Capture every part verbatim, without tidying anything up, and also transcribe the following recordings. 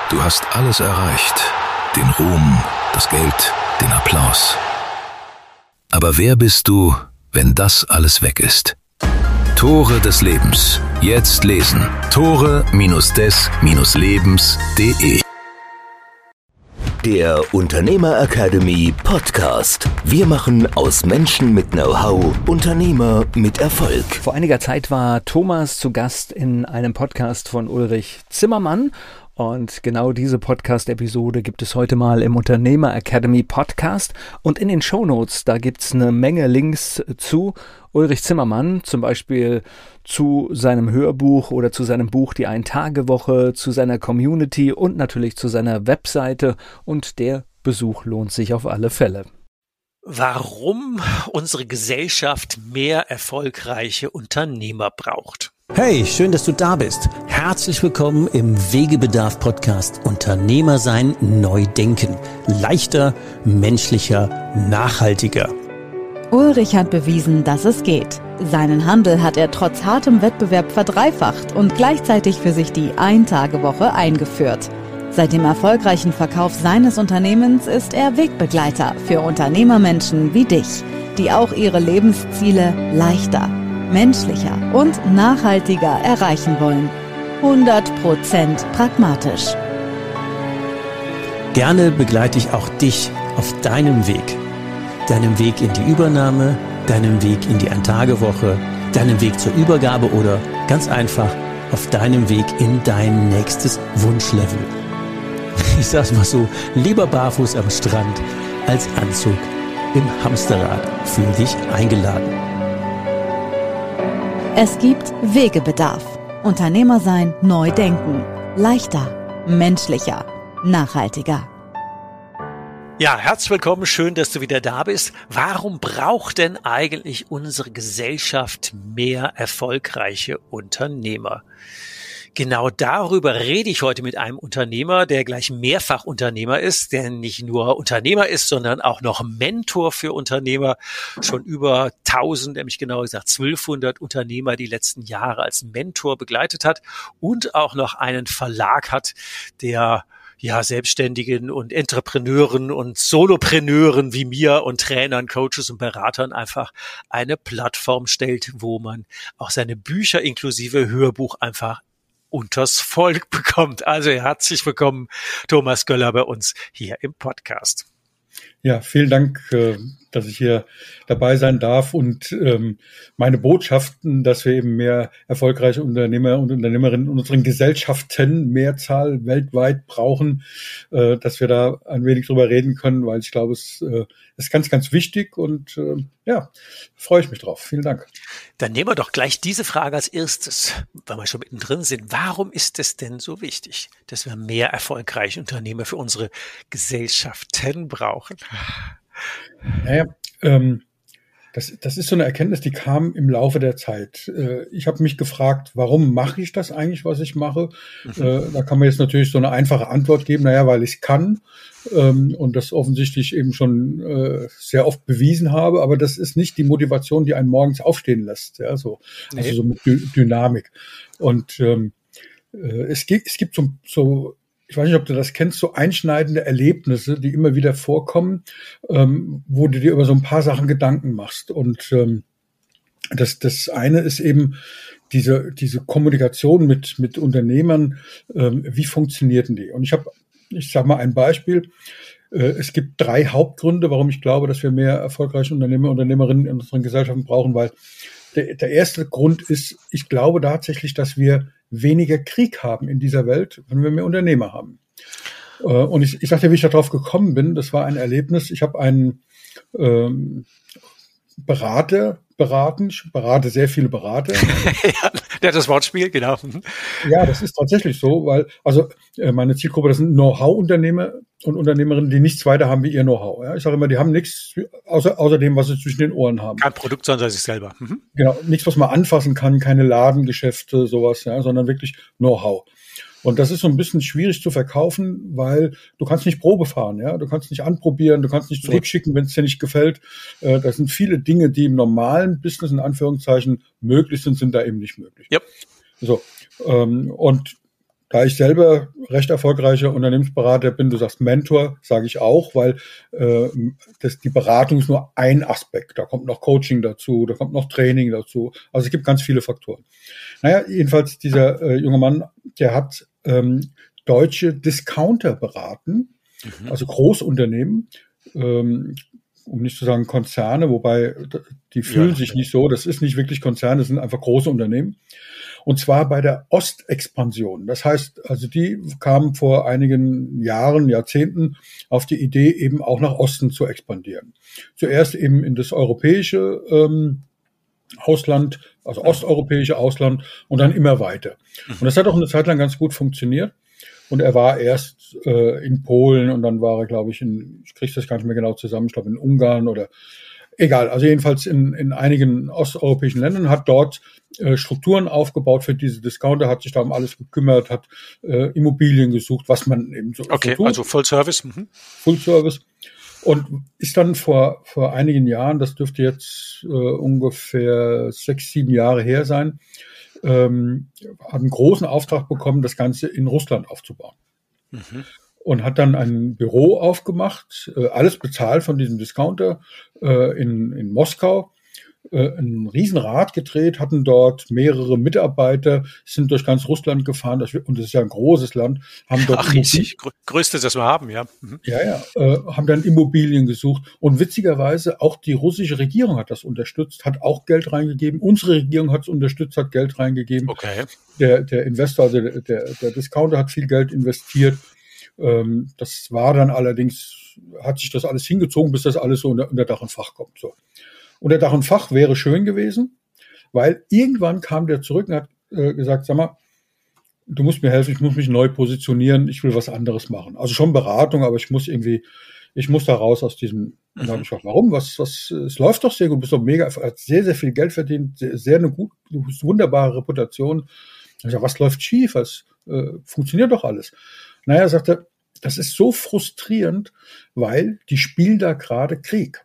Du hast alles erreicht. Den Ruhm, das Geld, den Applaus. Aber wer bist du, wenn das alles weg ist? Tore des Lebens. Jetzt lesen. Tore des Lebens punkt de. Der Unternehmer Academy Podcast. Wir machen aus Menschen mit Know-how Unternehmer mit Erfolg. Vor einiger Zeit war Thomas zu Gast in einem Podcast von Ulrich Zimmermann. Und genau diese Podcast-Episode gibt es heute mal im Unternehmer Academy Podcast. Und in den Shownotes, da gibt's eine Menge Links zu Ulrich Zimmermann, zum Beispiel zu seinem Hörbuch oder zu seinem Buch Die Ein-Tage-Woche, zu seiner Community und natürlich zu seiner Webseite. Und der Besuch lohnt sich auf alle Fälle. Warum unsere Gesellschaft mehr erfolgreiche Unternehmer braucht. Hey, schön, dass du da bist. Herzlich willkommen im Wegebedarf-Podcast Unternehmer sein, neu denken. Leichter, menschlicher, nachhaltiger. Ulrich hat bewiesen, dass es geht. Seinen Handel hat er trotz hartem Wettbewerb verdreifacht und gleichzeitig für sich die Ein-Tage-Woche eingeführt. Seit dem erfolgreichen Verkauf seines Unternehmens ist er Wegbegleiter für Unternehmermenschen wie dich, die auch ihre Lebensziele leichter, menschlicher und nachhaltiger erreichen wollen. hundert Prozent pragmatisch. Gerne begleite ich auch dich auf deinem Weg. Deinem Weg in die Übernahme, deinem Weg in die Ein-Tage-Woche, deinem Weg zur Übergabe oder ganz einfach auf deinem Weg in dein nächstes Wunschlevel. Ich sag's mal so, lieber barfuß am Strand als Anzug im Hamsterrad. Fühl dich eingeladen. Es gibt Wegebedarf. Unternehmer sein, neu denken. Leichter, menschlicher, nachhaltiger. Ja, herzlich willkommen, schön, dass du wieder da bist. Warum braucht denn eigentlich unsere Gesellschaft mehr erfolgreiche Unternehmer? Genau darüber rede ich heute mit einem Unternehmer, der gleich mehrfach Unternehmer ist, der nicht nur Unternehmer ist, sondern auch noch Mentor für Unternehmer. Schon über tausend, nämlich genauer gesagt zwölfhundert Unternehmer die letzten Jahre als Mentor begleitet hat und auch noch einen Verlag hat, der ja Selbstständigen und Entrepreneuren und Solopreneuren wie mir und Trainern, Coaches und Beratern einfach eine Plattform stellt, wo man auch seine Bücher inklusive Hörbuch einfach unters Volk bekommt. Also herzlich willkommen, Thomas Göller, bei uns hier im Podcast. Ja, vielen Dank, dass ich hier dabei sein darf und ähm, meine Botschaften, dass wir eben mehr erfolgreiche Unternehmer und Unternehmerinnen in unseren Gesellschaften, Mehrzahl weltweit brauchen, äh, dass wir da ein wenig drüber reden können, weil ich glaube, es äh, ist ganz, ganz wichtig und äh, ja, freue ich mich drauf. Vielen Dank. Dann nehmen wir doch gleich diese Frage als erstes, weil wir schon mittendrin sind. Warum ist es denn so wichtig, dass wir mehr erfolgreiche Unternehmer für unsere Gesellschaften brauchen? Naja, ähm, das, das ist so eine Erkenntnis, die kam im Laufe der Zeit. Äh, ich habe mich gefragt, warum mache ich das eigentlich, was ich mache? Mhm. Äh, da kann man jetzt natürlich so eine einfache Antwort geben, naja, weil ich kann ähm, und das offensichtlich eben schon äh, sehr oft bewiesen habe, aber das ist nicht die Motivation, die einen morgens aufstehen lässt, ja, so, also so mit Dy- Dynamik. Und ähm, äh, es gibt, es gibt so, so ich weiß nicht, ob du das kennst, so einschneidende Erlebnisse, die immer wieder vorkommen, ähm, wo du dir über so ein paar Sachen Gedanken machst. Und ähm, das, das eine ist eben diese, diese Kommunikation mit, mit Unternehmern. Ähm, wie funktionierten die? Und ich habe, ich sage mal ein Beispiel. Äh, es gibt drei Hauptgründe, warum ich glaube, dass wir mehr erfolgreiche Unternehmer, Unternehmerinnen in unseren Gesellschaften brauchen, weil der, der erste Grund ist, ich glaube tatsächlich, dass wir weniger Krieg haben in dieser Welt, wenn wir mehr Unternehmer haben. Und ich, ich sagte, wie ich darauf gekommen bin, das war ein Erlebnis. Ich habe einen ähm, Berater beraten, ich berate sehr viele Berater. Ja, der hat das Wortspiel, genau. Ja, das ist tatsächlich so, weil also äh, meine Zielgruppe, das sind Know-how-Unternehmer und Unternehmerinnen, die nichts weiter haben wie ihr Know-how. Ja? Ich sage immer, die haben nichts außer, außer dem, was sie zwischen den Ohren haben. Kein Produkt, sondern sich selber. Mhm. Genau, nichts, was man anfassen kann, keine Ladengeschäfte, sowas, ja, sondern wirklich Know-how. Und das ist so ein bisschen schwierig zu verkaufen, weil du kannst nicht Probe fahren, ja, du kannst nicht anprobieren, du kannst nicht zurückschicken, wenn es dir nicht gefällt. Äh, das sind viele Dinge, die im normalen Business in Anführungszeichen möglich sind, sind da eben nicht möglich. Yep. So, ähm, und Da ich selber recht erfolgreicher Unternehmensberater bin, du sagst Mentor, sage ich auch, weil äh, das, die Beratung ist nur ein Aspekt. Da kommt noch Coaching dazu, da kommt noch Training dazu. Also es gibt ganz viele Faktoren. Naja, jedenfalls dieser äh, junge Mann, der hat ähm, deutsche Discounter beraten, mhm. also Großunternehmen, ähm, um nicht zu sagen Konzerne, wobei die fühlen ja, sich ja. nicht so. Das ist nicht wirklich Konzerne, das sind einfach große Unternehmen. Und zwar bei der Ostexpansion. Das heißt, also die kamen vor einigen Jahren, Jahrzehnten auf die Idee, eben auch nach Osten zu expandieren. Zuerst eben in das europäische ähm, Ausland, also osteuropäische Ausland und dann immer weiter. Und das hat auch eine Zeit lang ganz gut funktioniert. Und er war erst äh, in Polen und dann war er, glaube ich, in, ich kriege das gar nicht mehr genau zusammen, ich glaube in Ungarn oder egal, also jedenfalls in, in einigen osteuropäischen Ländern, hat dort äh, Strukturen aufgebaut für diese Discounter, hat sich da um alles gekümmert, hat äh, Immobilien gesucht, was man eben so, okay, so tut. Also Full Service. Mhm. Full Service. Und ist dann vor vor einigen Jahren, das dürfte jetzt äh, ungefähr sechs, sieben Jahre her sein, ähm, hat einen großen Auftrag bekommen, das Ganze in Russland aufzubauen. Mhm. Und hat dann ein Büro aufgemacht, äh, alles bezahlt von diesem Discounter äh, in, in Moskau, äh, ein Riesenrad gedreht, hatten dort mehrere Mitarbeiter, sind durch ganz Russland gefahren, das, und das ist ja ein großes Land, haben dort Ach, riesig, größtes, das wir haben, ja. Mhm. Ja, ja, äh, haben dann Immobilien gesucht und witzigerweise auch die russische Regierung hat das unterstützt, hat auch Geld reingegeben, unsere Regierung hat es unterstützt, hat Geld reingegeben. Okay. Der, der Investor, also der, der, der Discounter hat viel Geld investiert. Das war dann allerdings, hat sich das alles hingezogen, bis das alles so unter, unter Dach und Fach kommt. So. Unter Dach und Fach wäre schön gewesen, weil irgendwann kam der zurück und hat äh, gesagt, sag mal, du musst mir helfen, ich muss mich neu positionieren, ich will was anderes machen. Also schon Beratung, aber ich muss irgendwie, ich muss da raus aus diesem, mhm. und dann habe ich gefragt, warum? Was, was, es läuft doch sehr gut, du bist doch mega, hat sehr, sehr viel Geld verdient, sehr, sehr eine gut, wunderbare Reputation. Ich sag, was läuft schief? Es äh, funktioniert doch alles. Naja, sagt er, das ist so frustrierend, weil die spielen da gerade Krieg.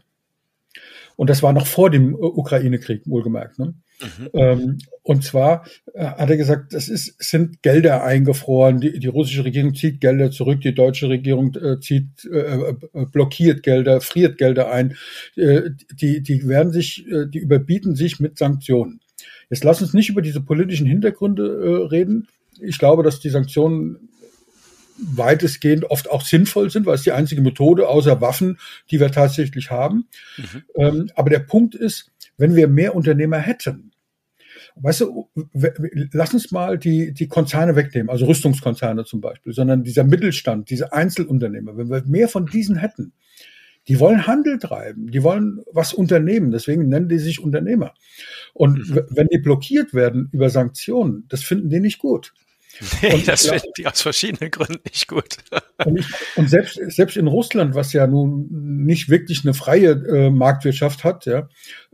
Und das war noch vor dem Ukraine-Krieg, wohlgemerkt. Ne? Mhm. Ähm, und zwar äh, hat er gesagt, das ist, sind Gelder eingefroren, die, die russische Regierung zieht Gelder zurück, die deutsche Regierung äh, zieht, äh, blockiert Gelder, friert Gelder ein. Äh, die, die werden sich, äh, die überbieten sich mit Sanktionen. Jetzt lass uns nicht über diese politischen Hintergründe äh, reden. Ich glaube, dass die Sanktionen weitestgehend oft auch sinnvoll sind, weil es die einzige Methode außer Waffen, die wir tatsächlich haben. Mhm. Ähm, aber der Punkt ist, wenn wir mehr Unternehmer hätten, weißt du, lass uns mal die, die Konzerne wegnehmen, also Rüstungskonzerne zum Beispiel, sondern dieser Mittelstand, diese Einzelunternehmer, wenn wir mehr von diesen hätten, die wollen Handel treiben, die wollen was unternehmen, deswegen nennen die sich Unternehmer. Und mhm. wenn die blockiert werden über Sanktionen, das finden die nicht gut. Nee, und das finden die aus verschiedenen Gründen nicht gut. Und, ich, und selbst, selbst in Russland, was ja nun nicht wirklich eine freie äh, Marktwirtschaft hat, ja,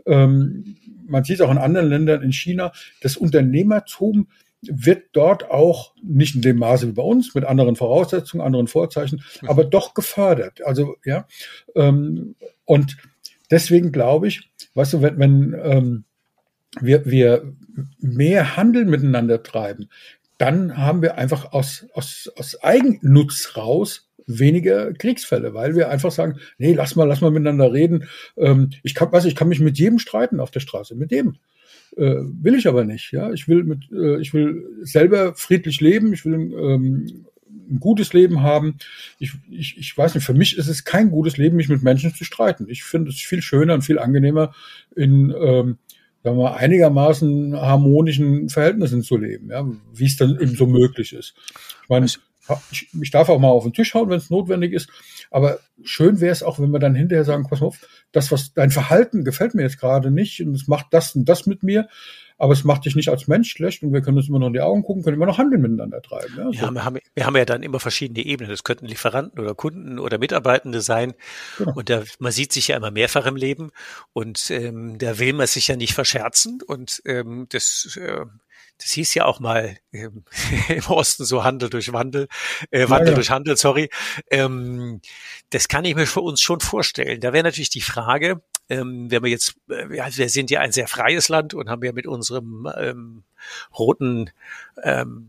ähm, man sieht auch in anderen Ländern, in China, das Unternehmertum wird dort auch, nicht in dem Maße wie bei uns, mit anderen Voraussetzungen, anderen Vorzeichen, mhm. aber doch gefördert. Also, ja, ähm, und deswegen glaube ich, weißt du, wenn, wenn ähm, wir, wir mehr Handel miteinander treiben, dann haben wir einfach aus, aus, aus Eigennutz raus weniger Kriegsfälle, weil wir einfach sagen, nee, lass mal, lass mal miteinander reden. Ähm, ich kann, weiß, ich kann mich mit jedem streiten auf der Straße, mit jedem. Äh, will ich aber nicht, ja. Ich will mit, äh, ich will selber friedlich leben, ich will ähm, ein gutes Leben haben. Ich, ich, ich weiß nicht, für mich ist es kein gutes Leben, mich mit Menschen zu streiten. Ich finde es viel schöner und viel angenehmer, in ähm, sagen wir mal, einigermaßen harmonischen Verhältnissen zu leben, ja, wie es dann eben so möglich ist. Ich meine, ich, ich darf auch mal auf den Tisch hauen, wenn es notwendig ist, aber schön wäre es auch, wenn wir dann hinterher sagen, pass mal auf, das, was dein Verhalten gefällt mir jetzt gerade nicht und es macht das und das mit mir, aber es macht dich nicht als Mensch schlecht und wir können uns immer noch in die Augen gucken, können immer noch Handel miteinander treiben. Ja, so. Ja, wir haben, wir haben ja dann immer verschiedene Ebenen. Das könnten Lieferanten oder Kunden oder Mitarbeitende sein. Genau. Und da, man sieht sich ja immer mehrfach im Leben und ähm, da will man sich ja nicht verscherzen. Und ähm, das, äh, das hieß ja auch mal ähm, im Osten so Handel durch Wandel, äh, Wandel ja, genau. durch Handel, sorry. Ähm, das kann ich mir für uns schon vorstellen. Da wäre natürlich die Frage, Ähm, wenn wir jetzt, äh, wir sind ja ein sehr freies Land und haben ja mit unserem ähm, roten ähm,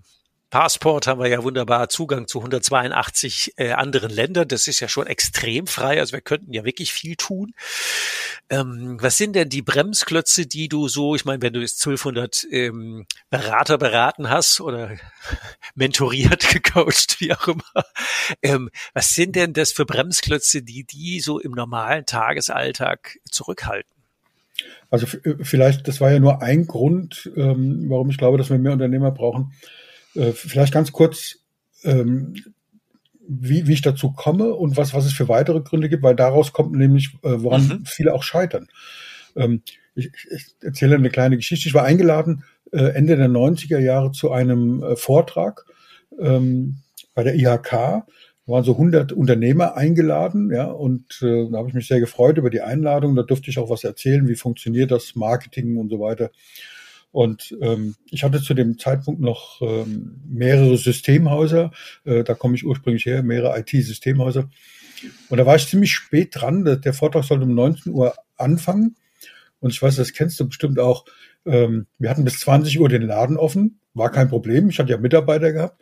Passport haben wir ja wunderbar Zugang zu hundertzweiundachtzig äh, anderen Ländern. Das ist ja schon extrem frei. Also wir könnten ja wirklich viel tun. Ähm, was sind denn die Bremsklötze, die du so, ich meine, wenn du jetzt zwölfhundert ähm, Berater beraten hast oder mentoriert, gecoacht, wie auch immer, ähm, was sind denn das für Bremsklötze, die die so im normalen Tagesalltag zurückhalten? Also vielleicht, das war ja nur ein Grund, ähm, warum ich glaube, dass wir mehr Unternehmer brauchen. Äh, vielleicht ganz kurz, ähm, wie, wie ich dazu komme und was, was es für weitere Gründe gibt, weil daraus kommt nämlich, äh, woran mhm. viele auch scheitern. Ähm, ich, ich erzähle eine kleine Geschichte. Ich war eingeladen äh, Ende der neunziger Jahre zu einem äh, Vortrag ähm, bei der I H K. Da waren so hundert Unternehmer eingeladen, ja, und äh, da habe ich mich sehr gefreut über die Einladung. Da durfte ich auch was erzählen, wie funktioniert das Marketing und so weiter. Und ähm, ich hatte zu dem Zeitpunkt noch ähm, mehrere Systemhäuser, äh, da komme ich ursprünglich her, mehrere I T-Systemhäuser. Und da war ich ziemlich spät dran, der Vortrag sollte um neunzehn Uhr anfangen. Und ich weiß, das kennst du bestimmt auch, ähm, wir hatten bis zwanzig Uhr den Laden offen, war kein Problem, ich hatte ja Mitarbeiter gehabt.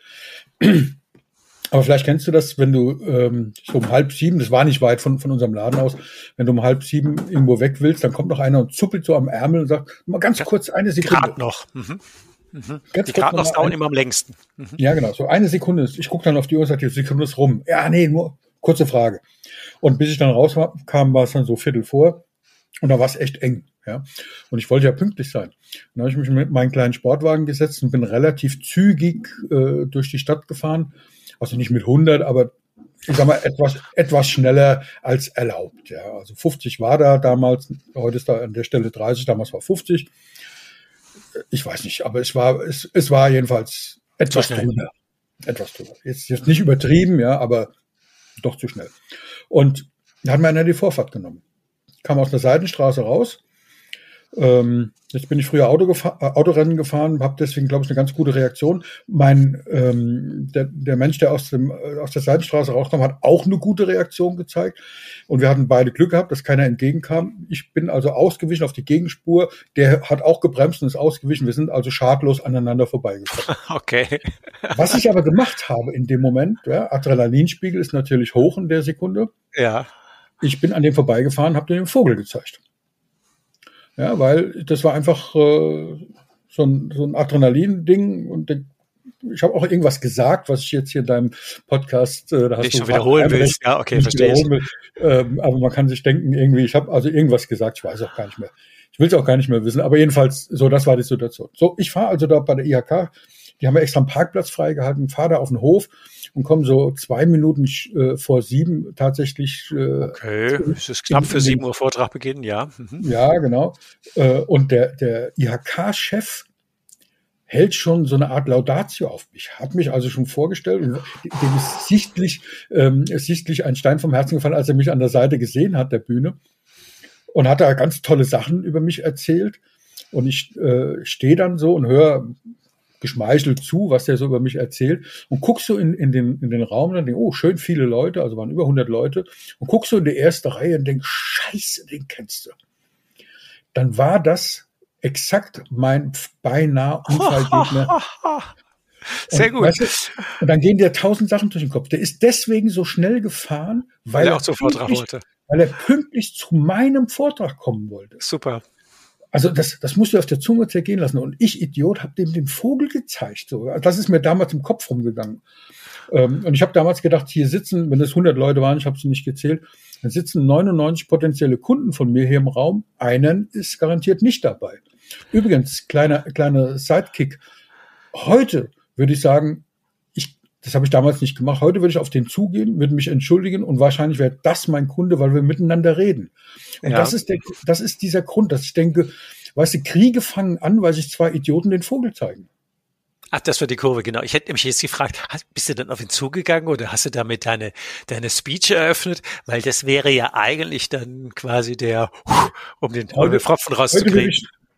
Aber vielleicht kennst du das, wenn du ähm, so um halb sieben, das war nicht weit von, von unserem Laden aus, wenn du um halb sieben irgendwo weg willst, dann kommt noch einer und zuppelt so am Ärmel und sagt, mal ganz kurz eine Sekunde. Gerade noch. Mhm. Mhm. Die gerade noch dauern immer am längsten. Mhm. Ja, genau, so eine Sekunde. Ich gucke dann auf die Uhr und sage, die Sekunde ist rum. Ja, nee, nur kurze Frage. Und bis ich dann rauskam, war es dann so Viertel vor und da war es echt eng. Ja, und ich wollte ja pünktlich sein. Dann habe ich mich mit meinem kleinen Sportwagen gesetzt und bin relativ zügig äh, durch die Stadt gefahren. Also nicht mit hundert, aber ich sag mal etwas, etwas schneller als erlaubt. Ja, also fünfzig war da damals, heute ist da an der Stelle dreißig, damals war fünfzig. Ich weiß nicht, aber es war, es, es war jedenfalls etwas drüber. Etwas drüber. Jetzt, jetzt nicht übertrieben, ja, aber doch zu schnell. Und da hat mir einer die Vorfahrt genommen. Kam aus der Seitenstraße raus. Ähm, jetzt bin ich früher Auto gefahr, äh, Autorennen gefahren, habe deswegen, glaube ich, eine ganz gute Reaktion. Mein ähm, der, der Mensch, der aus, dem, äh, aus der Seitenstraße rauskam, hat auch eine gute Reaktion gezeigt. Und wir hatten beide Glück gehabt, dass keiner entgegenkam. Ich bin also ausgewichen auf die Gegenspur. Der hat auch gebremst und ist ausgewichen. Wir sind also schadlos aneinander vorbeigefahren. Okay. Was ich aber gemacht habe in dem Moment, ja, Adrenalinspiegel ist natürlich hoch in der Sekunde. Ja. Ich bin an dem vorbeigefahren, habe dem Vogel gezeigt. Ja, weil das war einfach äh, so ein, so ein Adrenalin-Ding und der, ich habe auch irgendwas gesagt, was ich jetzt hier in deinem Podcast äh, da hast nicht du wiederholen willst. Ja, okay, verstehe ich. Ähm, aber man kann sich denken, irgendwie, ich habe also irgendwas gesagt, ich weiß auch gar nicht mehr. Ich will es auch gar nicht mehr wissen, aber jedenfalls, so, das war die Situation. So, ich fahre also da bei der I H K, die haben ja extra einen Parkplatz freigehalten, fahre da auf den Hof und komme so zwei Minuten äh, vor sieben tatsächlich. Äh, okay, es ist knapp für sieben Uhr Vortrag beginnen, ja. Mhm. Ja, genau. Äh, und der, der I H K-Chef hält schon so eine Art Laudatio auf mich. Hat mich also schon vorgestellt und dem ist sichtlich, ähm, ist sichtlich ein Stein vom Herzen gefallen, als er mich an der Seite gesehen hat, der Bühne. Und hat da ganz tolle Sachen über mich erzählt. Und ich äh, stehe dann so und höre geschmeichelt zu, was der so über mich erzählt und guckst so in, in, den, in den Raum und dann denk, oh, schön viele Leute, also waren über hundert Leute und guckst so in die erste Reihe und denk, scheiße, den kennst du. Dann war das exakt mein beinahe Unfallgegner. Sehr gut. Weißt du, und dann gehen dir tausend Sachen durch den Kopf. Der ist deswegen so schnell gefahren, weil, weil er er auch zum Vortrag wollte. Weil er pünktlich zu meinem Vortrag kommen wollte. Super. Also das, das musst du auf der Zunge zergehen lassen. Und ich, Idiot, habe dem den Vogel gezeigt. So. Das ist mir damals im Kopf rumgegangen. Ähm, und ich habe damals gedacht, hier sitzen, wenn es hundert Leute waren, ich habe sie nicht gezählt, dann sitzen neunundneunzig potenzielle Kunden von mir hier im Raum. Einen ist garantiert nicht dabei. Übrigens, kleiner, kleiner Sidekick. Heute würde ich sagen, ich, das habe ich damals nicht gemacht. Heute würde ich auf den zugehen, würde mich entschuldigen und wahrscheinlich wäre das mein Kunde, weil wir miteinander reden. Und ja. das ist der, das ist dieser Grund, dass ich denke, weißt du, Kriege fangen an, weil sich zwei Idioten den Vogel zeigen. Ach, das war die Kurve, genau. Ich hätte mich jetzt gefragt, bist du dann auf ihn zugegangen oder hast du damit deine, deine Speech eröffnet? Weil das wäre ja eigentlich dann quasi der, um den, um den Pfropfen rauszukriegen.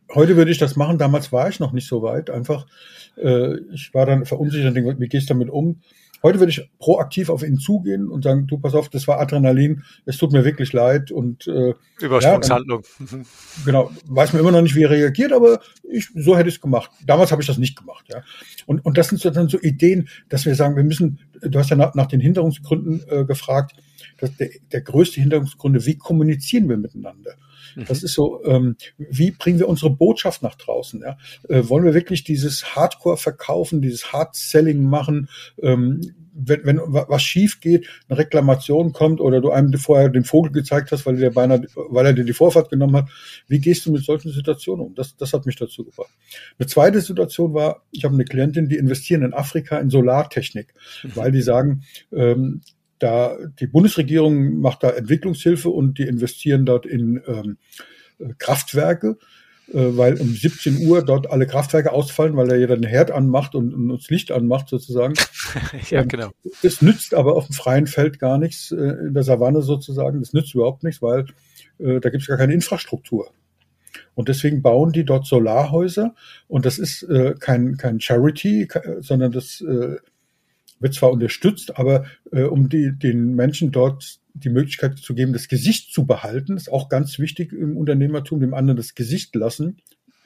heute würde ich das machen, damals war ich noch nicht so weit. Einfach, äh, ich war dann verunsichert und denke, wie gehst du damit um? Heute würde ich proaktiv auf ihn zugehen und sagen, du, pass auf, das war Adrenalin, es tut mir wirklich leid. Und äh, Übersprungshandlung. Ja, dann, genau, weiß mir immer noch nicht, wie er reagiert, aber ich, so hätte ich es gemacht. Damals habe ich das nicht gemacht. Ja. Und, und das sind so, dann so Ideen, dass wir sagen, wir müssen, du hast ja nach, nach den Hinderungsgründen äh, gefragt, dass der, der größte Hinderungsgründe, wie kommunizieren wir miteinander? Das ist so, ähm, wie bringen wir unsere Botschaft nach draußen? Ja? Äh, wollen wir wirklich dieses Hardcore verkaufen, dieses Hard-Selling machen? Ähm, wenn, wenn was schief geht, eine Reklamation kommt oder du einem vorher den Vogel gezeigt hast, weil er dir beinahe, weil er dir die Vorfahrt genommen hat, wie gehst du mit solchen Situationen um? Das, das hat mich dazu gebracht. Eine zweite Situation war, ich habe eine Klientin, die investieren in Afrika in Solartechnik, mhm. weil die sagen, ähm, da die Bundesregierung macht da Entwicklungshilfe und die investieren dort in ähm, Kraftwerke, äh, weil um siebzehn Uhr dort alle Kraftwerke ausfallen, weil da jeder den Herd anmacht und, und das Licht anmacht sozusagen. Ja, genau. Das nützt aber auf dem freien Feld gar nichts, äh, in der Savanne sozusagen. Das nützt überhaupt nichts, weil äh, da gibt es gar keine Infrastruktur. Und deswegen bauen die dort Solarhäuser und das ist äh, kein, kein Charity, sondern das äh, wird zwar unterstützt, aber äh, um die, den Menschen dort die Möglichkeit zu geben, das Gesicht zu behalten, ist auch ganz wichtig im Unternehmertum, dem anderen das Gesicht lassen,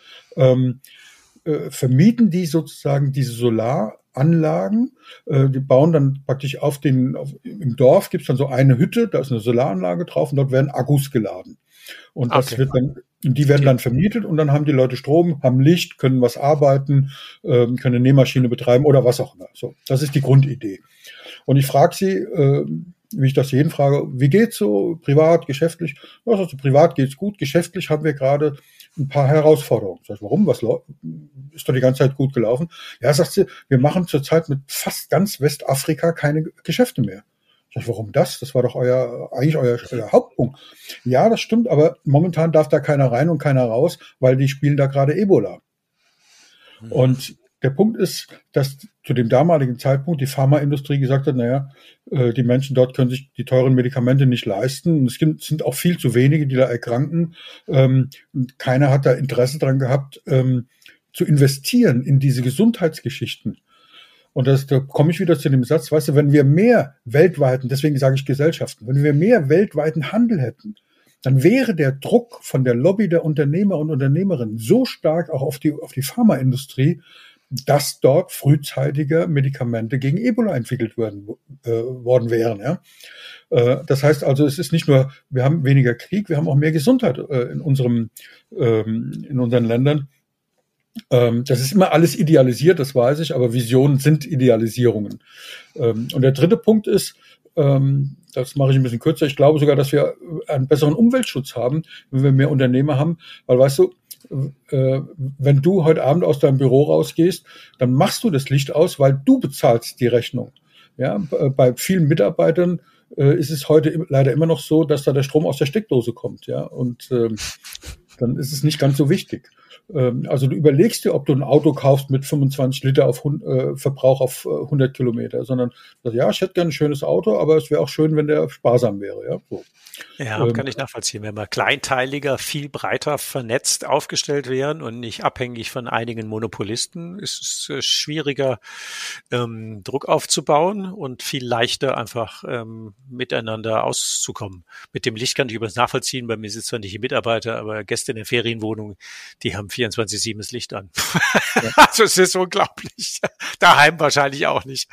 ähm, äh, vermieten die sozusagen diese Solaranlagen, äh, die bauen dann praktisch auf den, auf, im Dorf gibt es dann so eine Hütte, da ist eine Solaranlage drauf und dort werden Akkus geladen. Und das okay. wird dann, die werden dann vermietet und dann haben die Leute Strom, haben Licht, können was arbeiten, äh, können eine Nähmaschine betreiben oder was auch immer. So, das ist die Grundidee. Und ich frage sie, äh, wie ich das jeden frage, wie geht's so, privat, geschäftlich? Ja, also privat geht's gut, geschäftlich haben wir gerade ein paar Herausforderungen. Sag ich, warum? Was ist doch die ganze Zeit gut gelaufen? Ja, sagt sie, wir machen zurzeit mit fast ganz Westafrika keine Geschäfte mehr. Sag ich, warum das? Das war doch euer, eigentlich euer, euer Hauptpunkt. Ja, das stimmt, aber momentan darf da keiner rein und keiner raus, weil die spielen da gerade Ebola. Mhm. Und der Punkt ist, dass zu dem damaligen Zeitpunkt die Pharmaindustrie gesagt hat, naja, die Menschen dort können sich die teuren Medikamente nicht leisten. Es sind auch viel zu wenige, die da erkranken. Und keiner hat da Interesse dran gehabt, zu investieren in diese Gesundheitsgeschichten. Und das, da komme ich wieder zu dem Satz, weißt du, wenn wir mehr weltweiten, deswegen sage ich Gesellschaften, wenn wir mehr weltweiten Handel hätten, dann wäre der Druck von der Lobby der Unternehmer und Unternehmerinnen so stark auch auf die, auf die Pharmaindustrie, dass dort frühzeitiger Medikamente gegen Ebola entwickelt werden, äh, worden wären. Ja? Äh, das heißt also, es ist nicht nur, wir haben weniger Krieg, wir haben auch mehr Gesundheit äh, in unserem, ähm, in unseren Ländern. Ähm, das ist immer alles idealisiert, das weiß ich, aber Visionen sind Idealisierungen. Ähm, und der dritte Punkt ist, ähm, das mache ich ein bisschen kürzer, ich glaube sogar, dass wir einen besseren Umweltschutz haben, wenn wir mehr Unternehmer haben, weil weißt du, äh, wenn du heute Abend aus deinem Büro rausgehst, dann machst du das Licht aus, weil du bezahlst die Rechnung. Ja, bei vielen Mitarbeitern äh, ist es heute leider immer noch so, dass da der Strom aus der Steckdose kommt, ja, und ähm, dann ist es nicht ganz so wichtig. Ähm, also du überlegst dir, ob du ein Auto kaufst mit fünfundzwanzig Liter auf äh, Verbrauch auf äh, hundert Kilometer, sondern ja, ich hätte gerne ein schönes Auto, aber es wäre auch schön, wenn der sparsam wäre, ja, so. Ja, kann ich nachvollziehen. Wenn wir kleinteiliger, viel breiter vernetzt aufgestellt wären und nicht abhängig von einigen Monopolisten, ist es schwieriger, ähm, Druck aufzubauen und viel leichter einfach ähm, miteinander auszukommen. Mit dem Licht kann ich übrigens nachvollziehen. Bei mir sind zwar nicht die Mitarbeiter, aber Gäste in der Ferienwohnung, die haben vierundzwanzig sieben das Licht an. Ja. Also es ist unglaublich. Daheim wahrscheinlich auch nicht.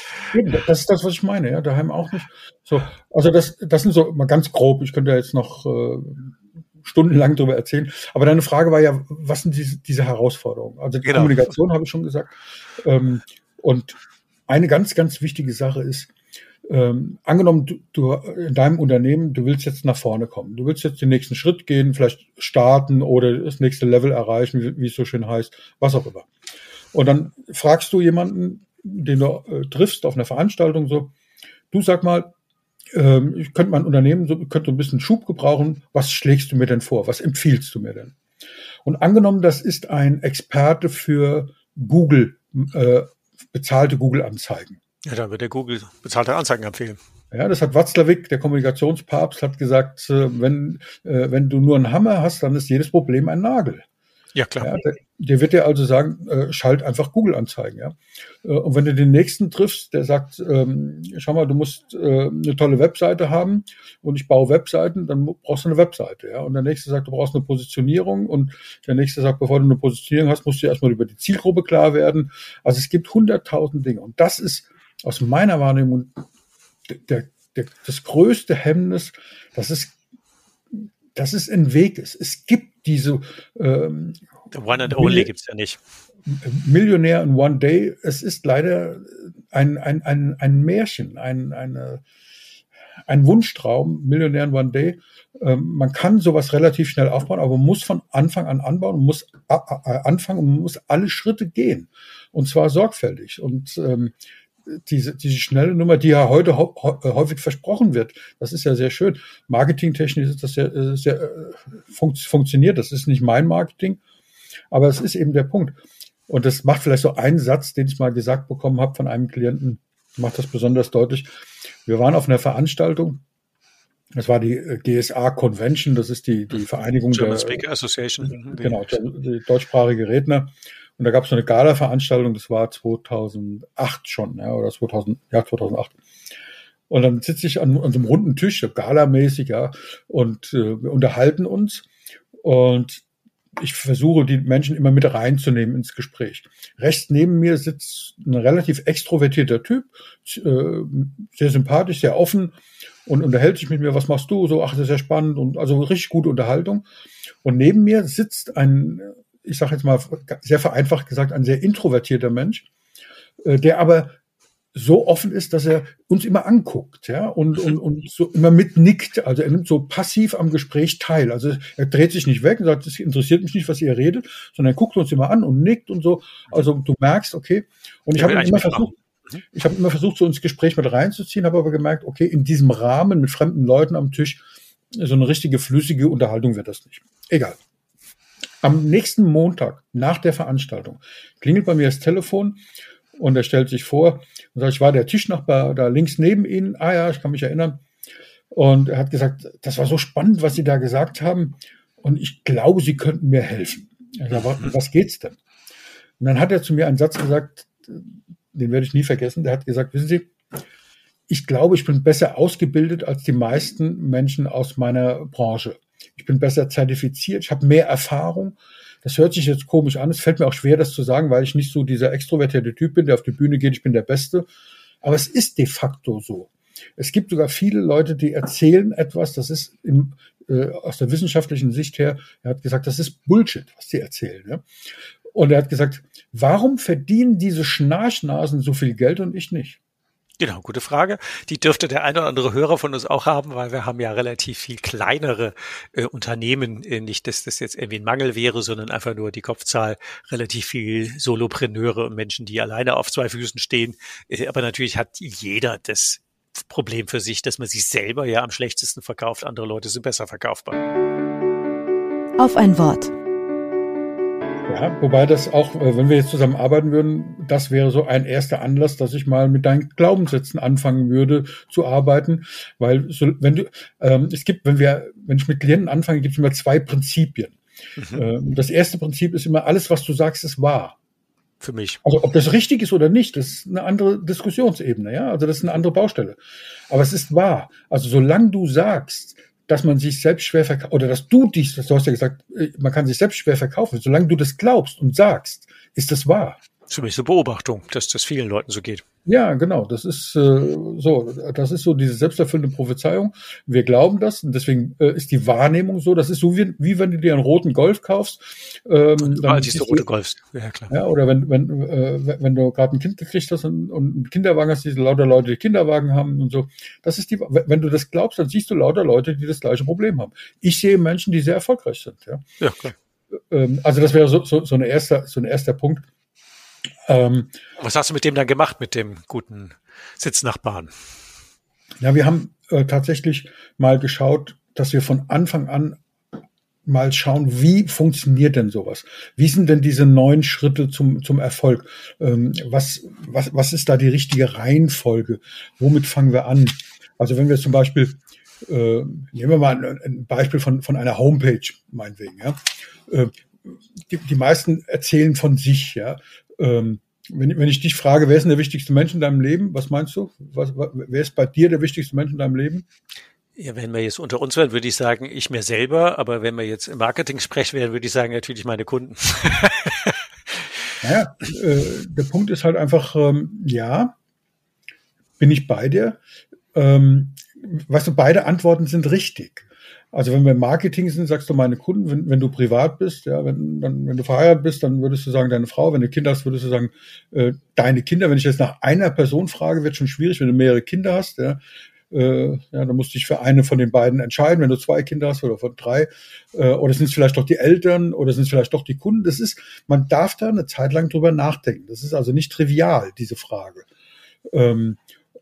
Das ist das, was ich meine. Ja, daheim auch nicht. So, also das, das sind so mal ganz grob. Ich könnte ja jetzt noch äh, stundenlang darüber erzählen. Aber deine Frage war ja, was sind diese, diese Herausforderungen? Also die genau. Kommunikation habe ich schon gesagt. Ähm, und eine ganz, ganz wichtige Sache ist, ähm, angenommen, du, du in deinem Unternehmen, du willst jetzt nach vorne kommen. Du willst jetzt den nächsten Schritt gehen, vielleicht starten oder das nächste Level erreichen, wie, wie es so schön heißt, was auch immer. Und dann fragst du jemanden, den du äh, triffst auf einer Veranstaltung, so, du sag mal, ähm, ich könnte mein Unternehmen, so, könnte ein bisschen Schub gebrauchen, was schlägst du mir denn vor? Was empfiehlst du mir denn? Und angenommen, das ist ein Experte für Google, äh, bezahlte Google-Anzeigen. Ja, dann wird der Google bezahlte Anzeigen empfehlen. Ja, das hat Watzlawick, der Kommunikationspapst, hat gesagt, wenn, wenn du nur einen Hammer hast, dann ist jedes Problem ein Nagel. Ja, klar. Ja, der, der wird dir also sagen, äh, schalt einfach Google-Anzeigen. Ja? Äh, und wenn du den nächsten triffst, der sagt, ähm, schau mal, du musst äh, eine tolle Webseite haben und ich baue Webseiten, dann brauchst du eine Webseite. Ja? Und der nächste sagt, du brauchst eine Positionierung und der nächste sagt, bevor du eine Positionierung hast, musst du erstmal über die Zielgruppe klar werden. Also es gibt hunderttausend Dinge. Und das ist aus meiner Wahrnehmung der, der, das größte Hemmnis, dass es dass es ein Weg ist. Es gibt diese ähm, The One and Only gibt es ja nicht. Millionär in One Day. Es ist leider ein, ein, ein, ein Märchen, ein, eine, ein Wunschtraum, Millionär in One Day. Ähm, man kann sowas relativ schnell aufbauen, aber man muss von Anfang an anbauen und muss äh, anfangen und man muss alle Schritte gehen. Und zwar sorgfältig. Und ähm, Diese, diese schnelle Nummer, die ja heute häufig versprochen wird, das ist ja sehr schön. Marketingtechnisch ist das sehr, sehr fun- funktioniert. Das ist nicht mein Marketing, aber es ist eben der Punkt. Und das macht vielleicht so einen Satz, den ich mal gesagt bekommen habe von einem Klienten, macht das besonders deutlich. Wir waren auf einer Veranstaltung. Das war die G S A Convention. Das ist die, die Vereinigung German der Speaker Association. Genau, der, die deutschsprachige Redner. Und da gab es so eine Gala-Veranstaltung, das war zweitausendacht schon, ja, oder zweitausend, ja, zweitausendacht. Und dann sitze ich an, an so einem runden Tisch, so Gala-mäßig, ja, und äh, wir unterhalten uns. Und ich versuche, die Menschen immer mit reinzunehmen ins Gespräch. Rechts neben mir sitzt ein relativ extrovertierter Typ, äh, sehr sympathisch, sehr offen und unterhält sich mit mir, was machst du? So, ach, das ist ja spannend und also richtig gute Unterhaltung. Und neben mir sitzt ein, ich sage jetzt mal sehr vereinfacht gesagt, ein sehr introvertierter Mensch, der aber so offen ist, dass er uns immer anguckt, ja, und, und, und so immer mitnickt. Also er nimmt so passiv am Gespräch teil. Also er dreht sich nicht weg und sagt, es interessiert mich nicht, was ihr redet, sondern er guckt uns immer an und nickt und so. Also du merkst, okay. Und ich habe immer versucht, ich habe immer versucht, so ins Gespräch mit reinzuziehen, habe aber gemerkt, okay, in diesem Rahmen mit fremden Leuten am Tisch, so eine richtige flüssige Unterhaltung wird das nicht. Egal. Am nächsten Montag nach der Veranstaltung klingelt bei mir das Telefon und er stellt sich vor und sagt, ich war der Tischnachbar da links neben Ihnen. Ah ja, ich kann mich erinnern. Und er hat gesagt, das war so spannend, was Sie da gesagt haben. Und ich glaube, Sie könnten mir helfen. Ich sag, was geht's denn? Und dann hat er zu mir einen Satz gesagt, den werde ich nie vergessen. Der hat gesagt, wissen Sie, ich glaube, ich bin besser ausgebildet als die meisten Menschen aus meiner Branche. Ich bin besser zertifiziert, ich habe mehr Erfahrung. Das hört sich jetzt komisch an. Es fällt mir auch schwer, das zu sagen, weil ich nicht so dieser extrovertierte Typ bin, der auf die Bühne geht, ich bin der Beste. Aber es ist de facto so. Es gibt sogar viele Leute, die erzählen etwas, das ist in, äh, aus der wissenschaftlichen Sicht her, er hat gesagt, das ist Bullshit, was die erzählen. Ja? Und er hat gesagt, warum verdienen diese Schnarchnasen so viel Geld und ich nicht? Genau, gute Frage. Die dürfte der eine oder andere Hörer von uns auch haben, weil wir haben ja relativ viel kleinere äh, Unternehmen. Äh, nicht, dass das jetzt irgendwie ein Mangel wäre, sondern einfach nur die Kopfzahl, relativ viel Solopreneure und Menschen, die alleine auf zwei Füßen stehen. Äh, aber natürlich hat jeder das Problem für sich, dass man sich selber ja am schlechtesten verkauft. Andere Leute sind besser verkaufbar. Auf ein Wort. Ja, wobei das auch, wenn wir jetzt zusammen arbeiten würden, das wäre so ein erster Anlass, dass ich mal mit deinen Glaubenssätzen anfangen würde zu arbeiten, weil so, wenn du, ähm, es gibt, wenn wir, wenn ich mit Klienten anfange, gibt es immer zwei Prinzipien. Mhm. Ähm, das erste Prinzip ist immer, alles, was du sagst, ist wahr. Für mich. Also ob das richtig ist oder nicht, das ist eine andere Diskussionsebene, ja, also das ist eine andere Baustelle. Aber es ist wahr. Also solange du sagst, dass man sich selbst schwer verkauft, oder dass du dich, du hast ja gesagt, man kann sich selbst schwer verkaufen. Solange du das glaubst und sagst, ist das wahr. Zumindest eine Beobachtung, dass das vielen Leuten so geht. Ja, genau. Das ist äh, so. Das ist so diese selbsterfüllende Prophezeiung. Wir glauben das und deswegen äh, ist die Wahrnehmung so. Das ist so wie, wie wenn du dir einen roten Golf kaufst. Ähm, dann siehst du rote Golfs. Ja, klar. Ja, oder wenn wenn äh, wenn du gerade ein Kind gekriegt hast und, und einen Kinderwagen hast, die lauter Leute, die Kinderwagen haben und so. Das ist die. Wenn du das glaubst, dann siehst du lauter Leute, die das gleiche Problem haben. Ich sehe Menschen, die sehr erfolgreich sind. Ja, ja klar. Ähm, also das wäre so so so ein erster so ein erster Punkt. Ähm, Was hast du mit dem dann gemacht, mit dem guten Sitznachbarn? Ja, wir haben äh, tatsächlich mal geschaut, dass wir von Anfang an mal schauen, wie funktioniert denn sowas? Wie sind denn diese neun Schritte zum zum Erfolg? Ähm, was was was ist da die richtige Reihenfolge? Womit fangen wir an? Also wenn wir zum Beispiel äh, nehmen wir mal ein, ein Beispiel von von einer Homepage meinetwegen, ja. Äh, die, die meisten erzählen von sich, ja. Ähm, wenn, wenn ich dich frage, wer ist denn der wichtigste Mensch in deinem Leben? Was meinst du? Was, wer ist bei dir der wichtigste Mensch in deinem Leben? Ja, wenn wir jetzt unter uns wären, würde ich sagen, ich mir selber. Aber wenn wir jetzt im Marketing sprechen wären, würde ich sagen, natürlich meine Kunden. Naja, äh, der Punkt ist halt einfach, ähm, ja, bin ich bei dir. Ähm, weißt du, beide Antworten sind richtig. Also wenn wir im Marketing sind, sagst du meine Kunden, wenn, wenn du privat bist, ja, wenn, dann, wenn du verheiratet bist, dann würdest du sagen deine Frau, wenn du Kinder hast, würdest du sagen äh, deine Kinder. Wenn ich jetzt nach einer Person frage, wird schon schwierig, wenn du mehrere Kinder hast, ja, äh, ja, dann musst du dich für eine von den beiden entscheiden, wenn du zwei Kinder hast oder von drei, äh, oder sind es vielleicht doch die Eltern oder sind es vielleicht doch die Kunden. Das ist, man darf da eine Zeit lang drüber nachdenken. Das ist also nicht trivial, diese Frage. Ähm,